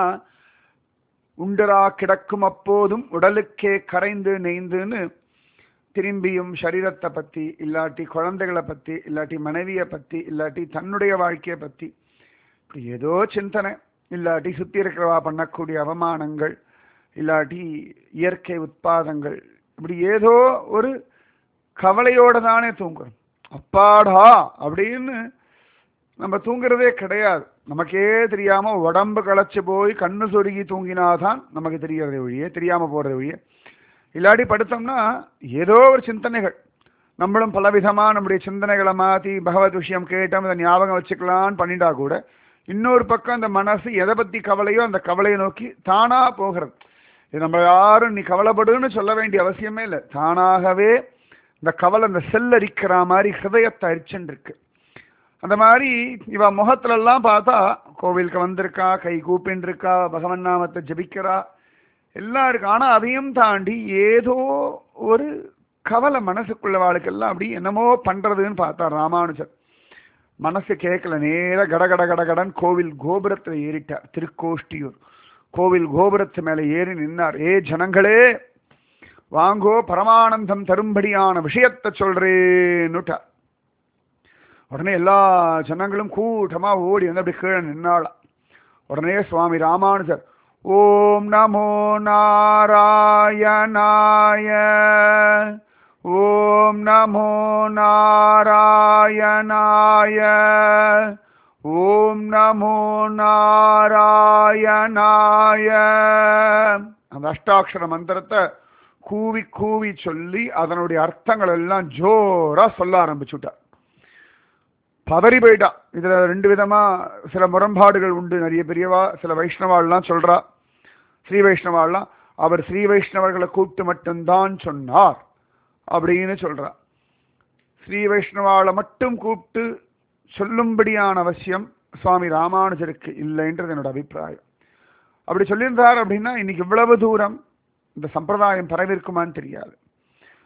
உண்டரா கிடக்கும் அப்போதும் உடலுக்கே கரைந்து நெய்ந்துன்னு திரும்பியும் சரீரத்தை பற்றி, இல்லாட்டி குழந்தைகளை பற்றி, இல்லாட்டி மனைவியை பற்றி, இல்லாட்டி தன்னுடைய வாழ்க்கையை பற்றி இப்படி ஏதோ சிந்தனை, இல்லாட்டி சுற்றி இருக்கிறவா பண்ணக்கூடிய அவமானங்கள், இல்லாட்டி இயற்கை உட்பாதங்கள், இப்படி ஏதோ ஒரு கவலையோடு தானே தூங்குறோம். அப்பாடா அப்படின்னு நம்ம தூங்குறதே கிடையாது. நமக்கே தெரியாம உடம்பு களைச்சு போய் கண்ணு சொருகி தூங்கினாதான் நமக்கு தெரியறதே ஒழிய, தெரியாம போறதே ஒழிய, இல்லாட்டி படுத்தோம்னா ஏதோ ஒரு சிந்தனைகள். நம்மளும் பலவிதமா நம்முடைய சிந்தனைகளை மாற்றி பகவத் விஷயம் கேட்டோம், இதை ஞாபகம் வச்சுக்கலான்னு பண்ணிட்டா கூட இன்னொரு பக்கம் அந்த மனசு எதை பற்றி கவலையோ அந்த கவலையை நோக்கி தானா போகிறது. இது நம்ம யாரும் நீ கவலைப்படுன்னு சொல்ல வேண்டிய அவசியமே இல்லை. தானாகவே இந்த கவலை இந்த செல்லரிக்கிற மாதிரி ஹிருதயத்தை அரிச்சுன்னு இருக்கு. அந்த மாதிரி இவ முகத்துலலாம் பார்த்தா கோவிலுக்கு வந்திருக்கா, கை கூப்பின்னு இருக்கா, பகவன் நாமத்தை ஜபிக்கிறா, எல்லாம் இருக்கு. ஆனால் அதையும் தாண்டி ஏதோ ஒரு கவலை மனசுக்குள்ள வாழ்க்கெல்லாம் அப்படி என்னமோ பண்றதுன்னு பார்த்தா ராமானுஜர். மனசு கேட்கல, நேர கடகட கடகடன் கோவில் கோபுரத்தில் ஏறிட்டார். திருக்கோஷ்டியூர் கோவில் கோபுரத்து மேலே ஏறி நின்னார். ஏ ஜனங்களே வாங்கோ, பரமானந்தம் தரும்படியான விஷயத்தை சொல்றேன்னுட்டார். உடனே எல்லா ஜனங்களும் கூட்டமா ஓடி வந்து அப்படி கீழே நின்னாளாம். உடனே சுவாமி ராமானுஜர் ஓம் நமோ நாராயணாய, ஓம் நமோ நாராயணாய, ஓம் நமோ நாராயணாய அந்த அஷ்டாட்சர மந்திரத்தை கூவி கூவி சொல்லி அதனுடைய அர்த்தங்கள் எல்லாம் ஜோரா சொல்ல ஆரம்பிச்சுட்டார். பதறி போயிட்டா. இதுல ரெண்டு விதமா சில முரண்பாடுகள் உண்டு. நிறைய பெரியவா சில வைஷ்ணவாள்லாம் சொல்றா, ஸ்ரீ வைஷ்ணவாள்லாம் அவர் ஸ்ரீ வைஷ்ணவர்களை கூப்பிட்டு மட்டும்தான் சொன்னார் அப்படின்னு சொல்றா. ஸ்ரீ வைஷ்ணவாளை மட்டும் கூப்பிட்டு சொல்லும்படியான அவசியம் சுவாமி ராமானுஜருக்கு இல்லைன்றது என்னோட அபிப்பிராயம். அப்படி சொல்லியிருந்தார் அப்படின்னா இன்னைக்கு இவ்வளவு தூரம் இந்த சம்பிரதாயம் பரவிருக்குமான்னு தெரியாது.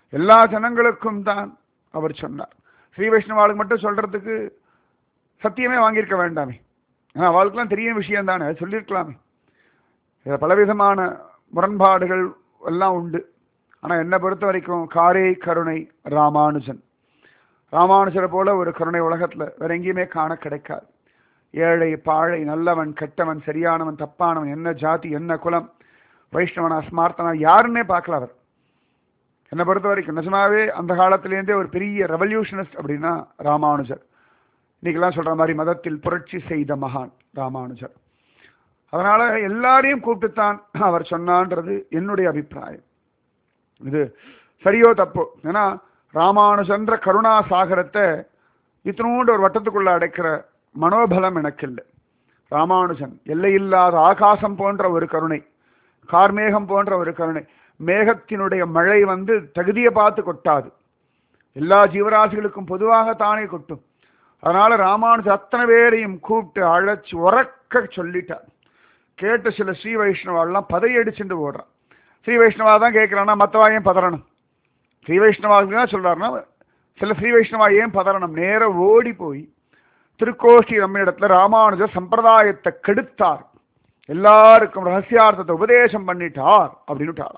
எல்லா ஜனங்களுக்கும் தான் அவர் சொன்னார். ஸ்ரீ வைஷ்ணவாளுக்கு மட்டும் சொல்றதுக்கு சத்தியமே வாங்கியிருக்க வேண்டாமே, ஏன்னா அவளுக்கெல்லாம் தெரியும் விஷயம் தானே, சொல்லியிருக்கலாமே. இதில் பலவிதமான முரண்பாடுகள் எல்லாம் உண்டு. ஆனால் என்னை பொறுத்த வரைக்கும் காரே கருணை ராமானுஜன். ராமானுஜரை போல ஒரு கருணை உலகத்தில் வேற எங்கேயுமே காண கிடைக்காது. ஏழை பாழை, நல்லவன் கெட்டவன், சரியானவன் தப்பானவன், என்ன ஜாதி என்ன குலம், வைஷ்ணவனா ஸ்மார்த்தனா யாருன்னே பார்க்கல அவர். என்னை பொறுத்த வரைக்கும் நிஜமாவே அந்த காலத்திலேருந்தே ஒரு பெரிய ரெவல்யூஷனிஸ்ட் அப்படின்னா ராமானுஜர். இன்னைக்கெல்லாம் சொல்ற மாதிரி மதத்தில் புரட்சி செய்த மகான் ராமானுஜர். அதனால எல்லாரையும் கூப்பிட்டுத்தான் அவர் சொன்னான்றது என்னுடைய அபிப்பிராயம். இது சரியோ தப்போ, ஏன்னா ராமானுஜன்ற கருணா சாகரத்தை இத்தனோண்டு ஒரு வட்டத்துக்குள்ள அடைக்கிற மனோபலம் எனக்கு இல்லை. ராமானுஜன் எல்லையில்லாத ஆகாசம் போன்ற ஒரு கருணை, கார்மேகம் போன்ற ஒரு கருணை. மேகத்தினுடைய மழை தகுதியை பார்த்து கொட்டாது, எல்லா ஜீவராசிகளுக்கும் பொதுவாக தானே கொட்டும். அதனால ராமானுஜர் அத்தனை பேரையும் கூப்பிட்டு அழைச்சி உறக்க சொல்லிட்டார். கேட்ட சில ஸ்ரீ வைஷ்ணவாலாம் பதையடிச்சுட்டு ஓடுறான். ஸ்ரீ வைஷ்ணவா தான் கேட்கிறான்னா மற்றவா ஏன் பதறணும்? ஸ்ரீ வைஷ்ணவாக்கு தான் சொல்றாருன்னா சில ஸ்ரீ வைஷ்ணவா ஏன் பதறணும்? நேர ஓடி போய் திருக்கோஷ்டி நம்மிடத்துல ராமானுஜர் சம்பிரதாயத்தை கெடுத்தார், எல்லாருக்கும் ரகசியார்த்தத்தை உபதேசம் பண்ணிட்டார் அப்படின்னுட்டாராம்.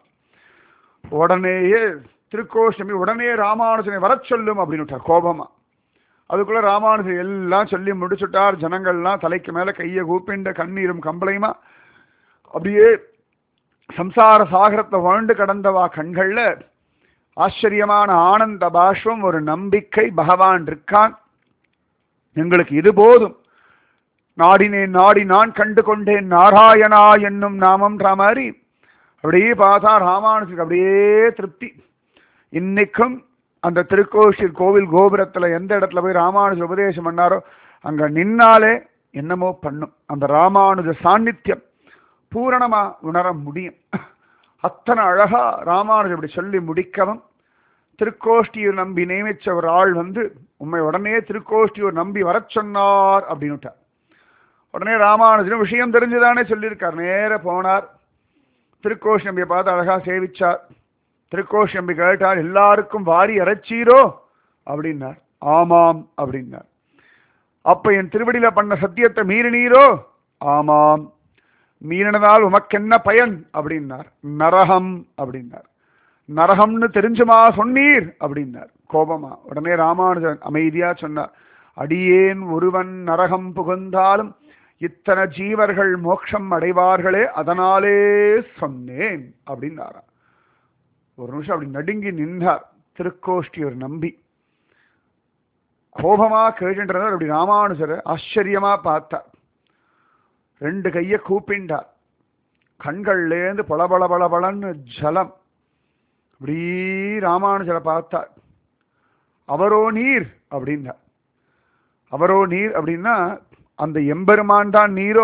உடனேயே திருக்கோஷ்டமி உடனே ராமானுஜனை வர சொல்லும் அப்படின்னுட்டார் கோபமா. அதுக்குள்ள ராமானுஜர் எல்லாம் சொல்லி முடிச்சுட்டார். ஜனங்கள்லாம் தலைக்கு மேல கையை கூப்பிண்ட கண்ணீரும் கம்பளையுமா அப்படியே சம்சார சாகரத்தை வாழ்ந்து கடந்தவா கண்கள்ல ஆச்சரியமான ஆனந்த பாஷ்வம், ஒரு நம்பிக்கை. பகவான் இருக்கான், எங்களுக்கு இது போதும், நாடினேன் நாடி நான் கண்டு கொண்டேன் நாராயணா என்னும் நாமம்ன்ற மாதிரி அப்படியே பார்த்தா ராமானுஜருக்கு அப்படியே திருப்தி. இன்னைக்கும் அந்த திருக்கோஷில் கோவில் கோபுரத்துல எந்த இடத்துல போய் ராமானுஜர் உபதேசம் பண்ணாரோ அங்க நின்னாலே என்னமோ பண்ணும். அந்த ராமானுஜ சாநித்தியம் பூரணமா உணர முடியும். அத்தனை அழகா ராமானுஜர் இப்படி சொல்லி முடிக்கவும் திருக்கோஷ்டியூர் நம்பி நியமிச்ச ஒரு ஆள் உண்மை உடனே திருக்கோஷ்டியூர் நம்பி வர சொன்னார் அப்படின்னுட்டார். உடனே ராமானுஜரும் விஷயம் தெரிஞ்சுதானே சொல்லியிருக்கார். நேர போனார், திருக்கோஷி நம்பியை பார்த்து அழகா சேவிச்சார். திருக்கோஷி நம்பி கேட்டார், எல்லாருக்கும் வாரி அரைச்சீரோ அப்படின்னார். ஆமாம் அப்படின்னார். அப்ப என் திருவடியில பண்ண சத்தியத்தை மீறினீரோ? ஆமாம். மீறினதால் உமக்கென்ன பயன் அப்படின்னார். நரகம் அப்படின்னார். நரகம்னு தெரிஞ்சுமா சொன்னீர் அப்படின்னார் கோபமா. உடனே ராமானுஜன் அமைதியா சொன்னார், அடியேன் ஒருவன் நரகம் புகுந்தாலும் இத்தனை ஜீவர்கள் மோட்சம் அடைவார்களே, அதனாலே சொன்னேன் அப்படின்னாரா. ஒரு நிமிஷம் அப்படி நடுங்கி நின்றார் திருக்கோஷ்டியூர் நம்பி. கோபமா கேட்டுன்றவர் அப்படி ராமானுஜரை ஆச்சரியமா பார்த்தார். ரெண்டு கையை கூப்பிண்டார். கண்கள்லேருந்து பளபள பளபளன்னு ஜலம். இப்படி ராமானுஜரை பார்த்தார். அவரோ நீர் அப்படின்னார். அவரோ நீர் அப்படின்னா அந்த எம்பெருமான் தான் நீரோ?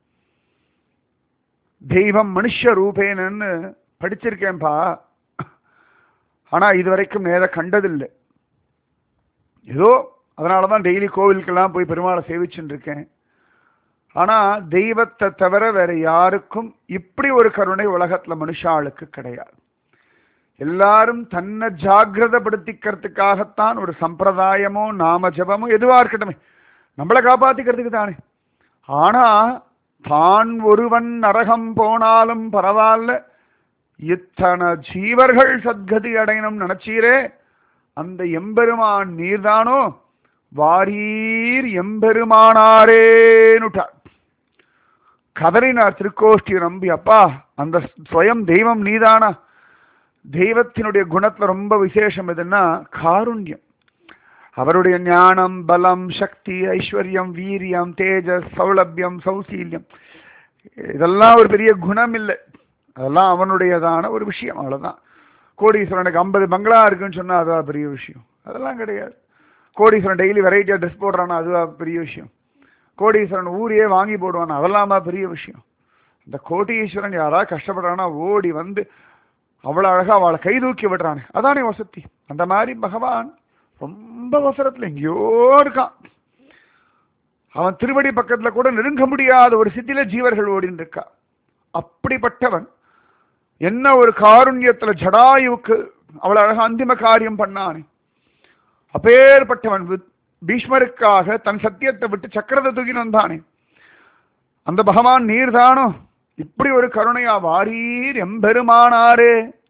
தெய்வம் மனுஷ ரூபேனன்னு படிச்சிருக்கேன்பா, ஆனா இதுவரைக்கும் நேர கண்டதில்லை. ஏதோ அதனாலதான் டெய்லி கோவிலுக்கெல்லாம் போய் பெருமாளை சேவிச்சுட்டு இருக்கேன். ஆனா தெய்வத்தை தவிர வேற யாருக்கும் இப்படி ஒரு கருணை உலகத்துல மனுஷாளுக்கு கிடையாது. எல்லாரும் தன்னை ஜாகிரதப்படுத்திக்கிறதுக்காகத்தான் ஒரு சம்பிரதாயமோ நாம ஜபமோ எதுவா இருக்கட்டுமே, நம்மளை காப்பாத்திக்கிறதுக்கு தானே. ஆனா தான் ஒருவன் நரகம் போனாலும் பரவாயில்ல, இத்தனை ஜீவர்கள் சத்கதி அடையணும் நினைச்சீரே, அந்த எம்பெருமான் நீர்தானோ? வாரீர் எம்பெருமானாரேனுட்டார். கதறினார் திருக்கோஷ்டி நம்பி, அப்பா அந்த ஸ்வயம் தெய்வம் நீதானா? தெய்வத்தினுடைய குணத்துல ரொம்ப விசேஷம் எதுன்னா காருண்யம். அவருடைய ஞானம், பலம், சக்தி, ஐஸ்வர்யம், வீரியம், தேஜஸ், சௌலபியம், சௌசீல்யம் இதெல்லாம் ஒரு பெரிய குணம் இல்லை. அதெல்லாம் அவனுடையதான ஒரு விஷயம், அவ்வளவுதான். கோடீஸ்வரனுக்கு 50 பங்களா இருக்குன்னு சொன்னா அதுவா பெரிய விஷயம்? அதெல்லாம் கிடையாது. கோடீஸ்வரன் டெய்லி வெரைட்டியா ட்ரெஸ் போடுறான்னா அதுவா பெரிய விஷயம்? கோடீஸ்வரன் ஊரையே வாங்கி போடுவானா அதெல்லாமா பெரிய விஷயம்? இந்த கோடீஸ்வரன் யாராவது கஷ்டப்படுறானா ஓடி அவ்வளவு அழகா அவளை கை தூக்கி விடுறானே, அதானே வசதி. அந்த மாதிரி பகவான் ரொம்ப அவசரத்துல எங்கேயோ இருக்கான். அவன் திருவடி பக்கத்துல கூட நெருங்க முடியாத ஒரு சித்தியில ஜீவர்கள் ஓடின்னு இருக்கா. அப்படிப்பட்டவன் என்ன ஒரு காருண்யத்துல ஜடாயுவுக்கு அவ்வளவு அழகா அந்திம காரியம் பண்ணானே. அப்பேற்பட்டவன் பீஷ்மருக்காக தன் சத்தியத்தை விட்டு சக்கரத்தை தூக்கின்னு வந்தானே. அந்த பகவான் நீர்தானோ இப்படி ஒரு கருணையா வாரீர் எம்பெருமானாரே.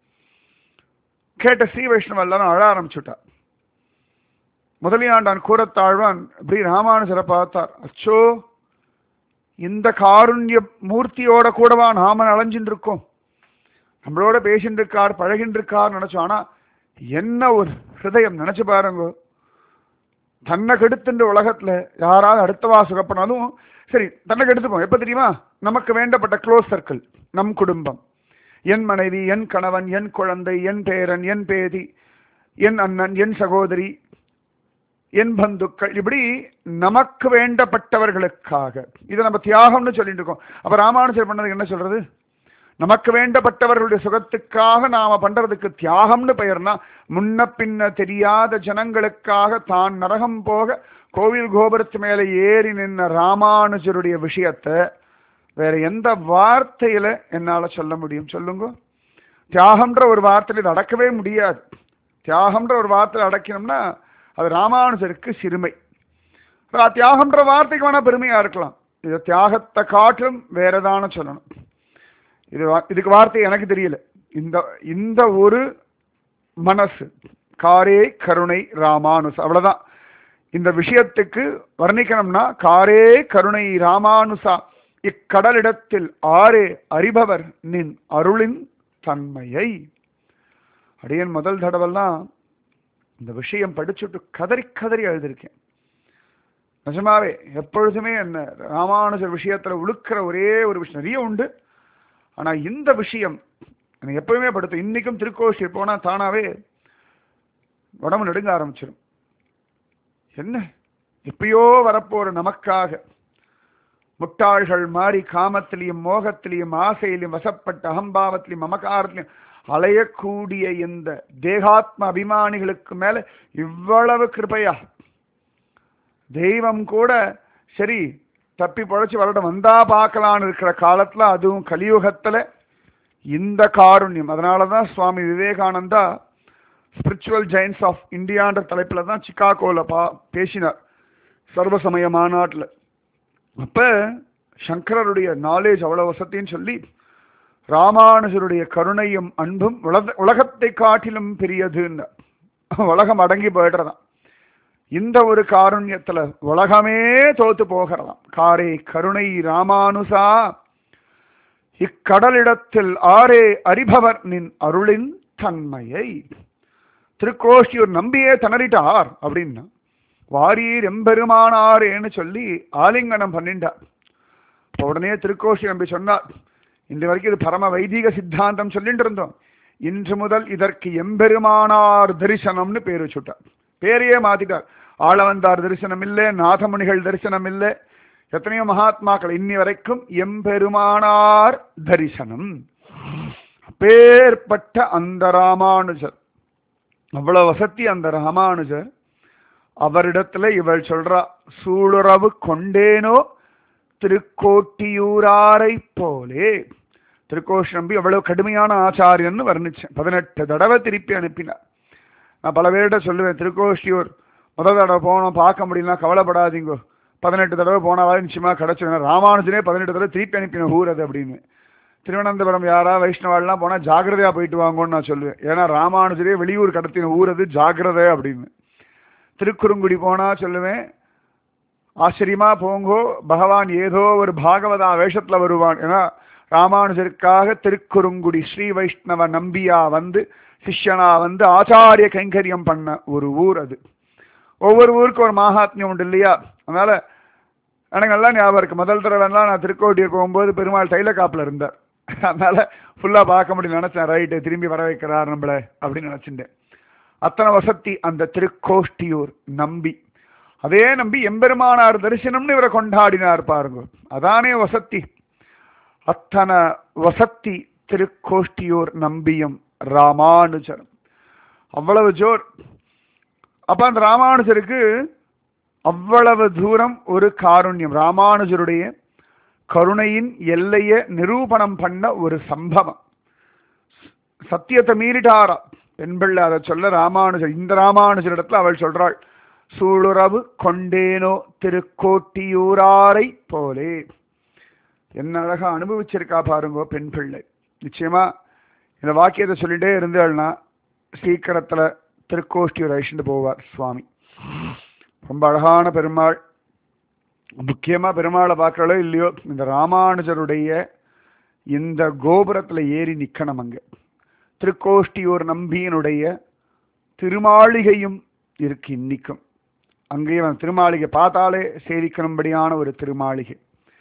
கேட்ட ஸ்ரீ வைஷ்ணவ எல்லாரும் அழ ஆரம்பிச்சுட்டார். முதலியாண்டான் கூறத்தாழ்வான் இப்படி ராமானுஜரை பார்த்தார். அச்சோ, இந்த காருண்ய மூர்த்தியோட கூடவா நாம அலைஞ்சின்னு இருக்கோம், நம்மளோட பேசிட்டு இருக்கார் பழகின்னு இருக்கார் நினைச்சோம். ஆனா என்ன ஒரு ஹிருதயம் நினைச்சு பாருங்க. தன்னை கெடுத்துன்ற உலகத்துல யாராவது அடுத்தவா சுகப்பனாலும் சரி தன்னை கெடுத்துப்போம். எப்ப தெரியுமா? நமக்கு வேண்டப்பட்ட க்ளோஸ் சர்க்கிள், நம் குடும்பம், என் மனைவி, என் கணவன், என் குழந்தை, என் பேரன், என் பேதி, என் அண்ணன், என் சகோதரி, என் பந்துக்கள், இப்படி நமக்கு வேண்டப்பட்டவர்களுக்காக இதை நம்ம தியாகம்னு சொல்லிட்டு இருக்கோம். அப்ப ராமானுஜர் பண்ணதுக்கு என்ன சொல்றது? நமக்கு வேண்டப்பட்டவர்களுடைய சுகத்துக்காக நாம பண்றதுக்கு தியாகம்னு பெயர்னா, முன்ன பின்ன தெரியாத ஜனங்களுக்காக தான் நரகம் போக கோவில் கோபுரத்து மேல ஏறி நின்ன ராமானுஜருடைய விஷயத்தை வேற எந்த வார்த்தையில என்னால சொல்ல முடியும் சொல்லுங்க? தியாகம்ன்ற ஒரு வார்த்தையில இது அடக்கவே முடியாது. தியாகம்ன்ற ஒரு வார்த்தையில அடக்கணும்னா அது ராமானுஜருக்கு சிறுமை. தியாகம்ன்ற வார்த்தைக்கு வேணா பெருமையா இருக்கலாம். இது தியாகத்தை காட்டிலும் வேறதான சொல்லணும். இதுக்கு வார்த்தை எனக்கு தெரியல. இந்த ஒரு மனசு, காரே கருணை ராமானுச, அவ்வளவுதான். இந்த விஷயத்துக்கு வர்ணிக்கணும்னா காரே கருணை ராமானுசா இக்கடலிடத்தில் ஆரே அறிபவர் நின் அருளின் தன்மையை. அடியன் முதல் தடவெல்லாம் இந்த விஷயம் படிச்சுட்டு கதறி கதறி எழுதியிருக்கேன். நிஜமாவே எப்பொழுதுமே என்ன ராமானுஜர் விஷயத்துல உழுக்கிற ஒரே ஒரு விஷயம் நிறைய உண்டு. ஆனா இந்த விஷயம் எனக்கு எப்பவுமே படுத்தும். இன்னைக்கும் திருக்கோஷி போனா தானாவே உடம்பு நடுங்க ஆரம்பிச்சிடும். என்ன எப்பயோ வரப்போற நமக்காக முட்டாள்கள் மாறி காமத்திலையும் மோகத்திலையும் ஆசையிலையும் வசப்பட்ட அகம்பாவத்திலையும் மமகாரத்திலையும் அலையக்கூடிய இந்த தேகாத்ம அபிமானிகளுக்கு மேல இவ்வளவு கிருபையா? தெய்வம் கூட சரி தப்பி பொழைச்சி வரட வந்தா பார்க்கலான்னு இருக்கிற காலத்துல, அதுவும் கலியுகத்துல இந்த காருண்யம். அதனாலதான் Swami Vivekananda spiritual gains of இந்தியான்ற தலைப்புல தான் சிகாகோல பேசினார் சர்வசமய மாநாட்டில். அப்ப சங்கரருடைய நாலேஜ் அவ்வளவு வசத்தின்னு சொல்லி ராமானுஜருடைய கருணையும் அன்பும் உலகத்தை காட்டிலும் பெரியதுன்னு. உலகம் அடங்கி போயிடுறதாம். இந்த ஒரு காருண்யத்துல உலகமே தோத்து போகிறதாம். காரே கருணை ராமானுசா இக்கடலிடத்தில் ஆரே அறிபவர் நின் அருளின் தன்மையை. திருக்கோஷ்டியூர் நம்பியே திணறிட்டார் அப்படின்னா வாரீர் எம்பெருமானாரேன்னு சொல்லி ஆலிங்கனம் பண்ணிட்டார். உடனே திருக்கோஷ்டி நம்பி சொன்னார், இன்று வரைக்கும் இது பரம வைதிக சித்தாந்தம் சொல்லிட்டு இருந்தோம், இன்று முதல் இதற்கு எம்பெருமானார் தரிசனம்னு பேர் வச்சுட்டார். பேரையே மாத்திட்டார். ஆளவந்தார் தரிசனம் இல்லை, நாதமுனிகள் தரிசனம் இல்லை, எத்தனையோ மகாத்மாக்கள் இன்னி வரைக்கும் எம்பெருமானார் தரிசனம். அப்பேற்பட்ட அந்த ராமானுஜர், அவ்வளவு வசதி அந்த ராமானுஜர். அவரிடத்துல இவள் சொல்றா, சூளுறவு கொண்டேனோ திருக்கோட்டியூராரை போலே. திருக்கோஷி நம்பி அவ்வளவு கடுமையான ஆச்சாரியன்னு வர்ணிச்சேன். 18 தடவை திருப்பி அனுப்பினார். நான் பல பேர்கிட்ட சொல்லுவேன், திருக்கோஷ்டியூர் முதல் தடவை போனோம் பார்க்க முடியலன்னா கவலைப்படாதீங்கோ, 18 தடவை போனாலும் நிச்சயமா கிடைச்சிடும். ராமானுஜனே 18 தடவை திருப்பி அனுப்பின ஊர் அது அப்படின்னு. திருவனந்தபுரம் யாரா வைஷ்ணவாலாம் போனா ஜாகிரதையா போயிட்டு வாங்கன்னு நான் சொல்லுவேன். ஏன்னா ராமானுஜரே வெளியூர் கடத்தின ஊர் அது, ஜாகிரதை அப்படின்னு. திருக்குறுங்குடி போனா சொல்லுவேன், ஆச்சரியமா போங்கோ, பகவான் ஏதோ ஒரு பாகவதா வேஷத்துல வருவான். ஏன்னா ராமானுஜருக்காக திருக்குறுங்குடி ஸ்ரீ வைஷ்ணவ நம்பியா வந்து சிஷ்யனா வந்து ஆச்சாரிய கைங்கரியம் பண்ண ஒரு ஊர் அது. ஒவ்வொரு ஊருக்கு ஒரு மகாத்மியம் உண்டு இல்லையா? அதனால எனக்கு நல்லா ஞாபகம் இருக்கு. முதல் தடவைலாம் நான் திருக்கோட்டியூர் போகும்போது பெருமாள் தைல காப்புல இருந்தார். அதனால ஃபுல்லா பார்க்க முடியும் நினைச்சேன். ரைட்டு, திரும்பி வர வைக்கிறார் நம்மள அப்படின்னு நினைச்சுட்டேன். அத்தனை வசதி அந்த திருக்கோஷ்டியூர் நம்பி. அதே நம்பி எம்பெருமானார் தரிசனம்னு இவரை கொண்டாடினார் பாருங்க. அதானே வசத்தி. அத்தனை வசத்தி திருக்கோஷ்டியூர் நம்பியும் ராமானுஜரும் அவ்வளவு ஜோர். அப்ப அந்த ராமானுஜருக்கு அவ்வளவு தூரம் ஒரு காருண்யம். ராமானுஜருடைய கருணையின் எல்லையை நிரூபணம் பண்ண ஒரு சம்பவம். சத்தியத்தை மீறிட்டாரா, பெண் பிள்ளை அதை சொல்ல ராமானுஜர், இந்த ராமானுஜர் இடத்துல அவள் சொல்றாள், சூளுறவு கொண்டேனோ திருக்கோட்டியூராரை போலே. என்ன அழகா அனுபவிச்சிருக்கா பாருங்கோ பெண் பிள்ளை. நிச்சயமா இந்த வாக்கியத்தை சொல்லிட்டே இருந்தாள்னா சீக்கிரத்துல திருக்கோஷ்டியூர் அழிச்சுட்டு போவார் சுவாமி. ரொம்ப அழகான பெருமாள். முக்கியமா பெருமாளை பார்க்கறோ இல்லையோ, இந்த ராமானுஜருடைய இந்த கோபுரத்துல ஏறி நிக்கணும். அங்க திருக்கோஷ்டியூர் நம்பியினுடைய திருமாளிகையும் இருக்கு இன்னைக்கும். அங்கேயும் திருமாளிகை பார்த்தாலே சேவிக்கணும்படியான ஒரு திருமாளிகை.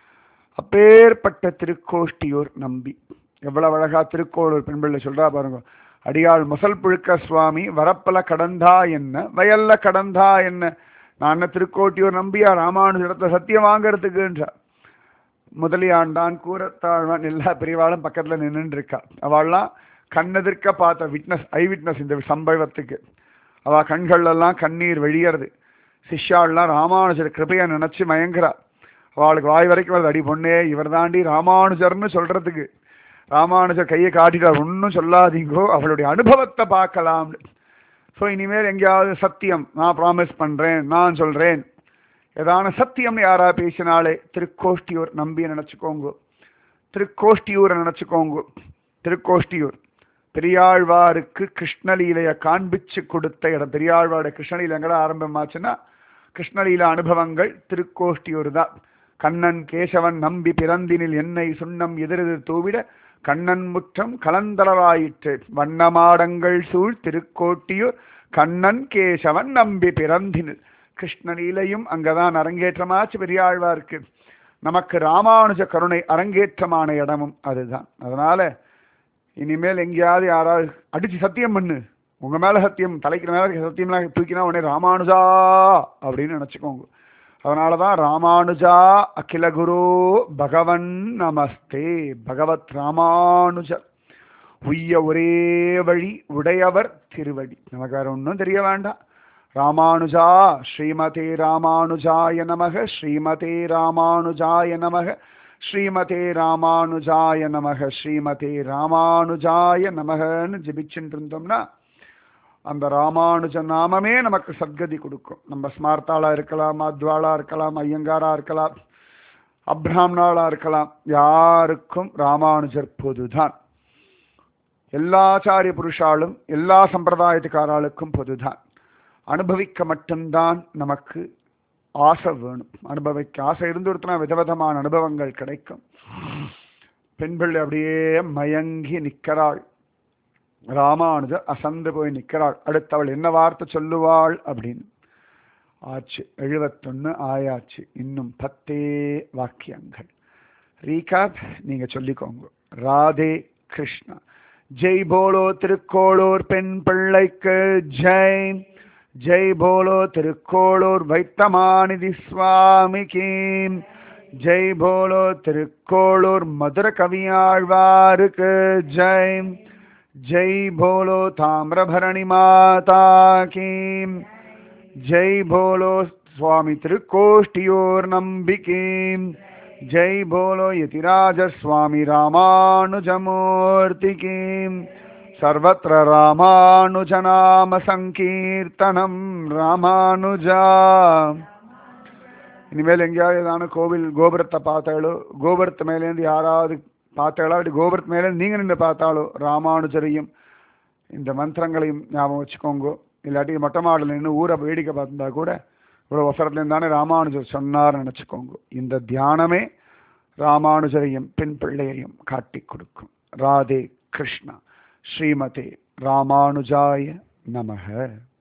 அப்பேற்பட்ட திருக்கோஷ்டியூர் நம்பி எவ்வளவு அழகா திருக்கோளூர் பெண்பிள்ளை சொல்றா பாருங்க. அடியாள் முசல் புழுக்க சுவாமி வரப்பல கடந்தா என்ன வயல்ல கடந்தா என்ன, நான் திருக்கோட்டியூர் நம்பியா ராமானுஜரத்தை சத்தியம் வாங்கறதுக்குன்றார். முதலியாண்டான் கூரத்தாழ்வான் எல்லா பெரியவாளும் பக்கத்துல நின்று இருக்கா. அவள்லாம் கண்ணெதிர்க்க பார்த்த விட்னஸ், ஐ விட்னஸ் இந்த சம்பவத்துக்கு. அவ கண்கள் எல்லாம் கண்ணீர் வெளியறது. சிஷ்யாள்லாம் ராமானுஜர் கிருபையை நினைச்சு மயங்குறா. அவளுக்கு வாய் வரைக்கும் வருது, அடி பொண்ணே இவர் தாண்டி ராமானுஜர்னு சொல்றதுக்கு. ராமானுஜர் கையை காட்டிட்டார், ஒன்றும் சொல்லாதீங்கோ, அவளுடைய அனுபவத்தை பார்க்கலாம். ஸோ இனிமேல் எங்கேயாவது சத்தியம் நான் ப்ராமிஸ் பண்றேன், நான் சொல்றேன், ஏதான சத்தியம் யாரா பேசினாலே திருக்கோஷ்டியூர் நம்பியை நினைச்சுக்கோங்க, திருக்கோஷ்டியூரை நினைச்சுக்கோங்க. திருக்கோஷ்டியூர் பெரியாழ்வாருக்கு கிருஷ்ணலீலையை காண்பிச்சு கொடுத்த இடம். பெரியாழ்வாருடைய கிருஷ்ணலீலை எங்கடா ஆரம்பமாச்சுன்னா கிருஷ்ணலீலா அனுபவங்கள் திருக்கோஷ்டியூர் தான். கண்ணன் கேசவன் நம்பி பிறந்தினில் என்னை சுண்ணம் எதிரெதிர் தூவிட கண்ணன் முற்றம் கலந்தளவாயிற்று வண்ணமாடங்கள் சூழ் திருக்கோட்டியூர் கண்ணன் கேசவன் நம்பி பிறந்தினில். கிருஷ்ணலீலையும் அங்கதான் அரங்கேற்றமாச்சு பெரியாழ்வாருக்கு. நமக்கு ராமானுஜ கருணை அரங்கேற்றமான இடமும் அதுதான். அதனால இனிமேல் எங்கேயாவது யாராவது அடிச்சு சத்தியம் பண்ணு, உங்க மேல சத்தியம், தலைக்கு மேல சத்தியம்லாம் தூக்கினா உடனே ராமானுஜா அப்படின்னு நினைச்சுக்கோங்க. அதனாலதான் ராமானுஜா அகில குரு பகவன் நமஸ்தே. பகவத் ராமானுஜர் உய்ய ஒரே வழி உடையவர் திருவடி. நமக்கு வேற ஒன்றும் தெரிய வேண்டாம். ராமானுஜா ஸ்ரீமதே ராமானுஜாய நமக, ஸ்ரீமதே ராமானுஜாய நமக, ஸ்ரீமதே ராமானுஜாய நமக, ஸ்ரீமதே ராமானுஜாய நமகன்னு ஜபிச்சுட்டு இருந்தோம்னா அந்த ராமானுஜ நாமமே நமக்கு சத்கதி கொடுக்கும். நம்ம ஸ்மார்த்தாளா இருக்கலாம், மாத்வாளா இருக்கலாம், ஐயங்காரா இருக்கலாம், அப்ராம்னாளா இருக்கலாம், யாருக்கும் ராமானுஜர் பொதுதான். எல்லா ஆச்சாரிய புருஷாலும் எல்லா சம்பிரதாயத்துக்காராளுக்கும் பொதுதான். அனுபவிக்க மட்டும்தான் நமக்கு ஆசை வேணும். அனுபவிக்க ஆசை இருந்துருத்துனா விதவிதமான அனுபவங்கள் கிடைக்கும். பெண் பிள்ளை அப்படியே மயங்கி நிற்கிறாள். ராமானுஜர் அசந்து போய் நிற்கிறாள். அடுத்தவள் என்ன வார்த்தை சொல்லுவாள் அப்படின்னு. ஆச்சு 71 ஆயாச்சு, இன்னும் 10 வாக்கியங்கள். ரீகாப் நீங்க சொல்லிக்கோங்க. ராதே கிருஷ்ணா. ஜெய் போலோ திருக்கோளூர் பெண் பிள்ளைக்கு ஜெய். ஜெய் போலோ திருக்கோளூர் வைத்தமாநிதி சுவாமிக்கு ஜெய். போலோ திருக்கோளூர் மதுர கவியாழ்வாருக்கு ஜெய். ஜெய் போலோ தாமிரபரணி மாதா கீ ஜெய். போலோ சுவாமி திருக்கோஷ்டியூர் நம்பிக்கை ஜெய். போலோ யதிராஜ சுவாமி ராமானுஜமூர்த்தி கீ. சர்வத்ர ராமானுஜநாம சங்கீர்த்தனம் ராமானுஜா. இனிமேல் எங்கேயாவது ஏதான கோவில் கோபுரத்தை பார்த்தாலோ, கோபுரத்து மேலேருந்து யாராவது பார்த்தாலோ, அப்படி கோபுரத்து மேலே நீங்கள் நின்று பார்த்தாலோ ராமானுஜரையும் இந்த மந்திரங்களையும் ஞாபகம் வச்சுக்கோங்க. இல்லாட்டி மொட்டை மாடல நின்று ஊரை வேடிக்கை பார்த்துருந்தா கூட இவ்வளோ அவசரத்துலேருந்து தானே ராமானுஜர் சொன்னார்னு நினச்சிக்கோங்க. இந்த தியானமே ராமானுஜரையும் பெண் பிள்ளையையும் காட்டி கொடுக்கும். ராதே கிருஷ்ணா. ஸ்ரீமதே ராமானுஜாய நமக.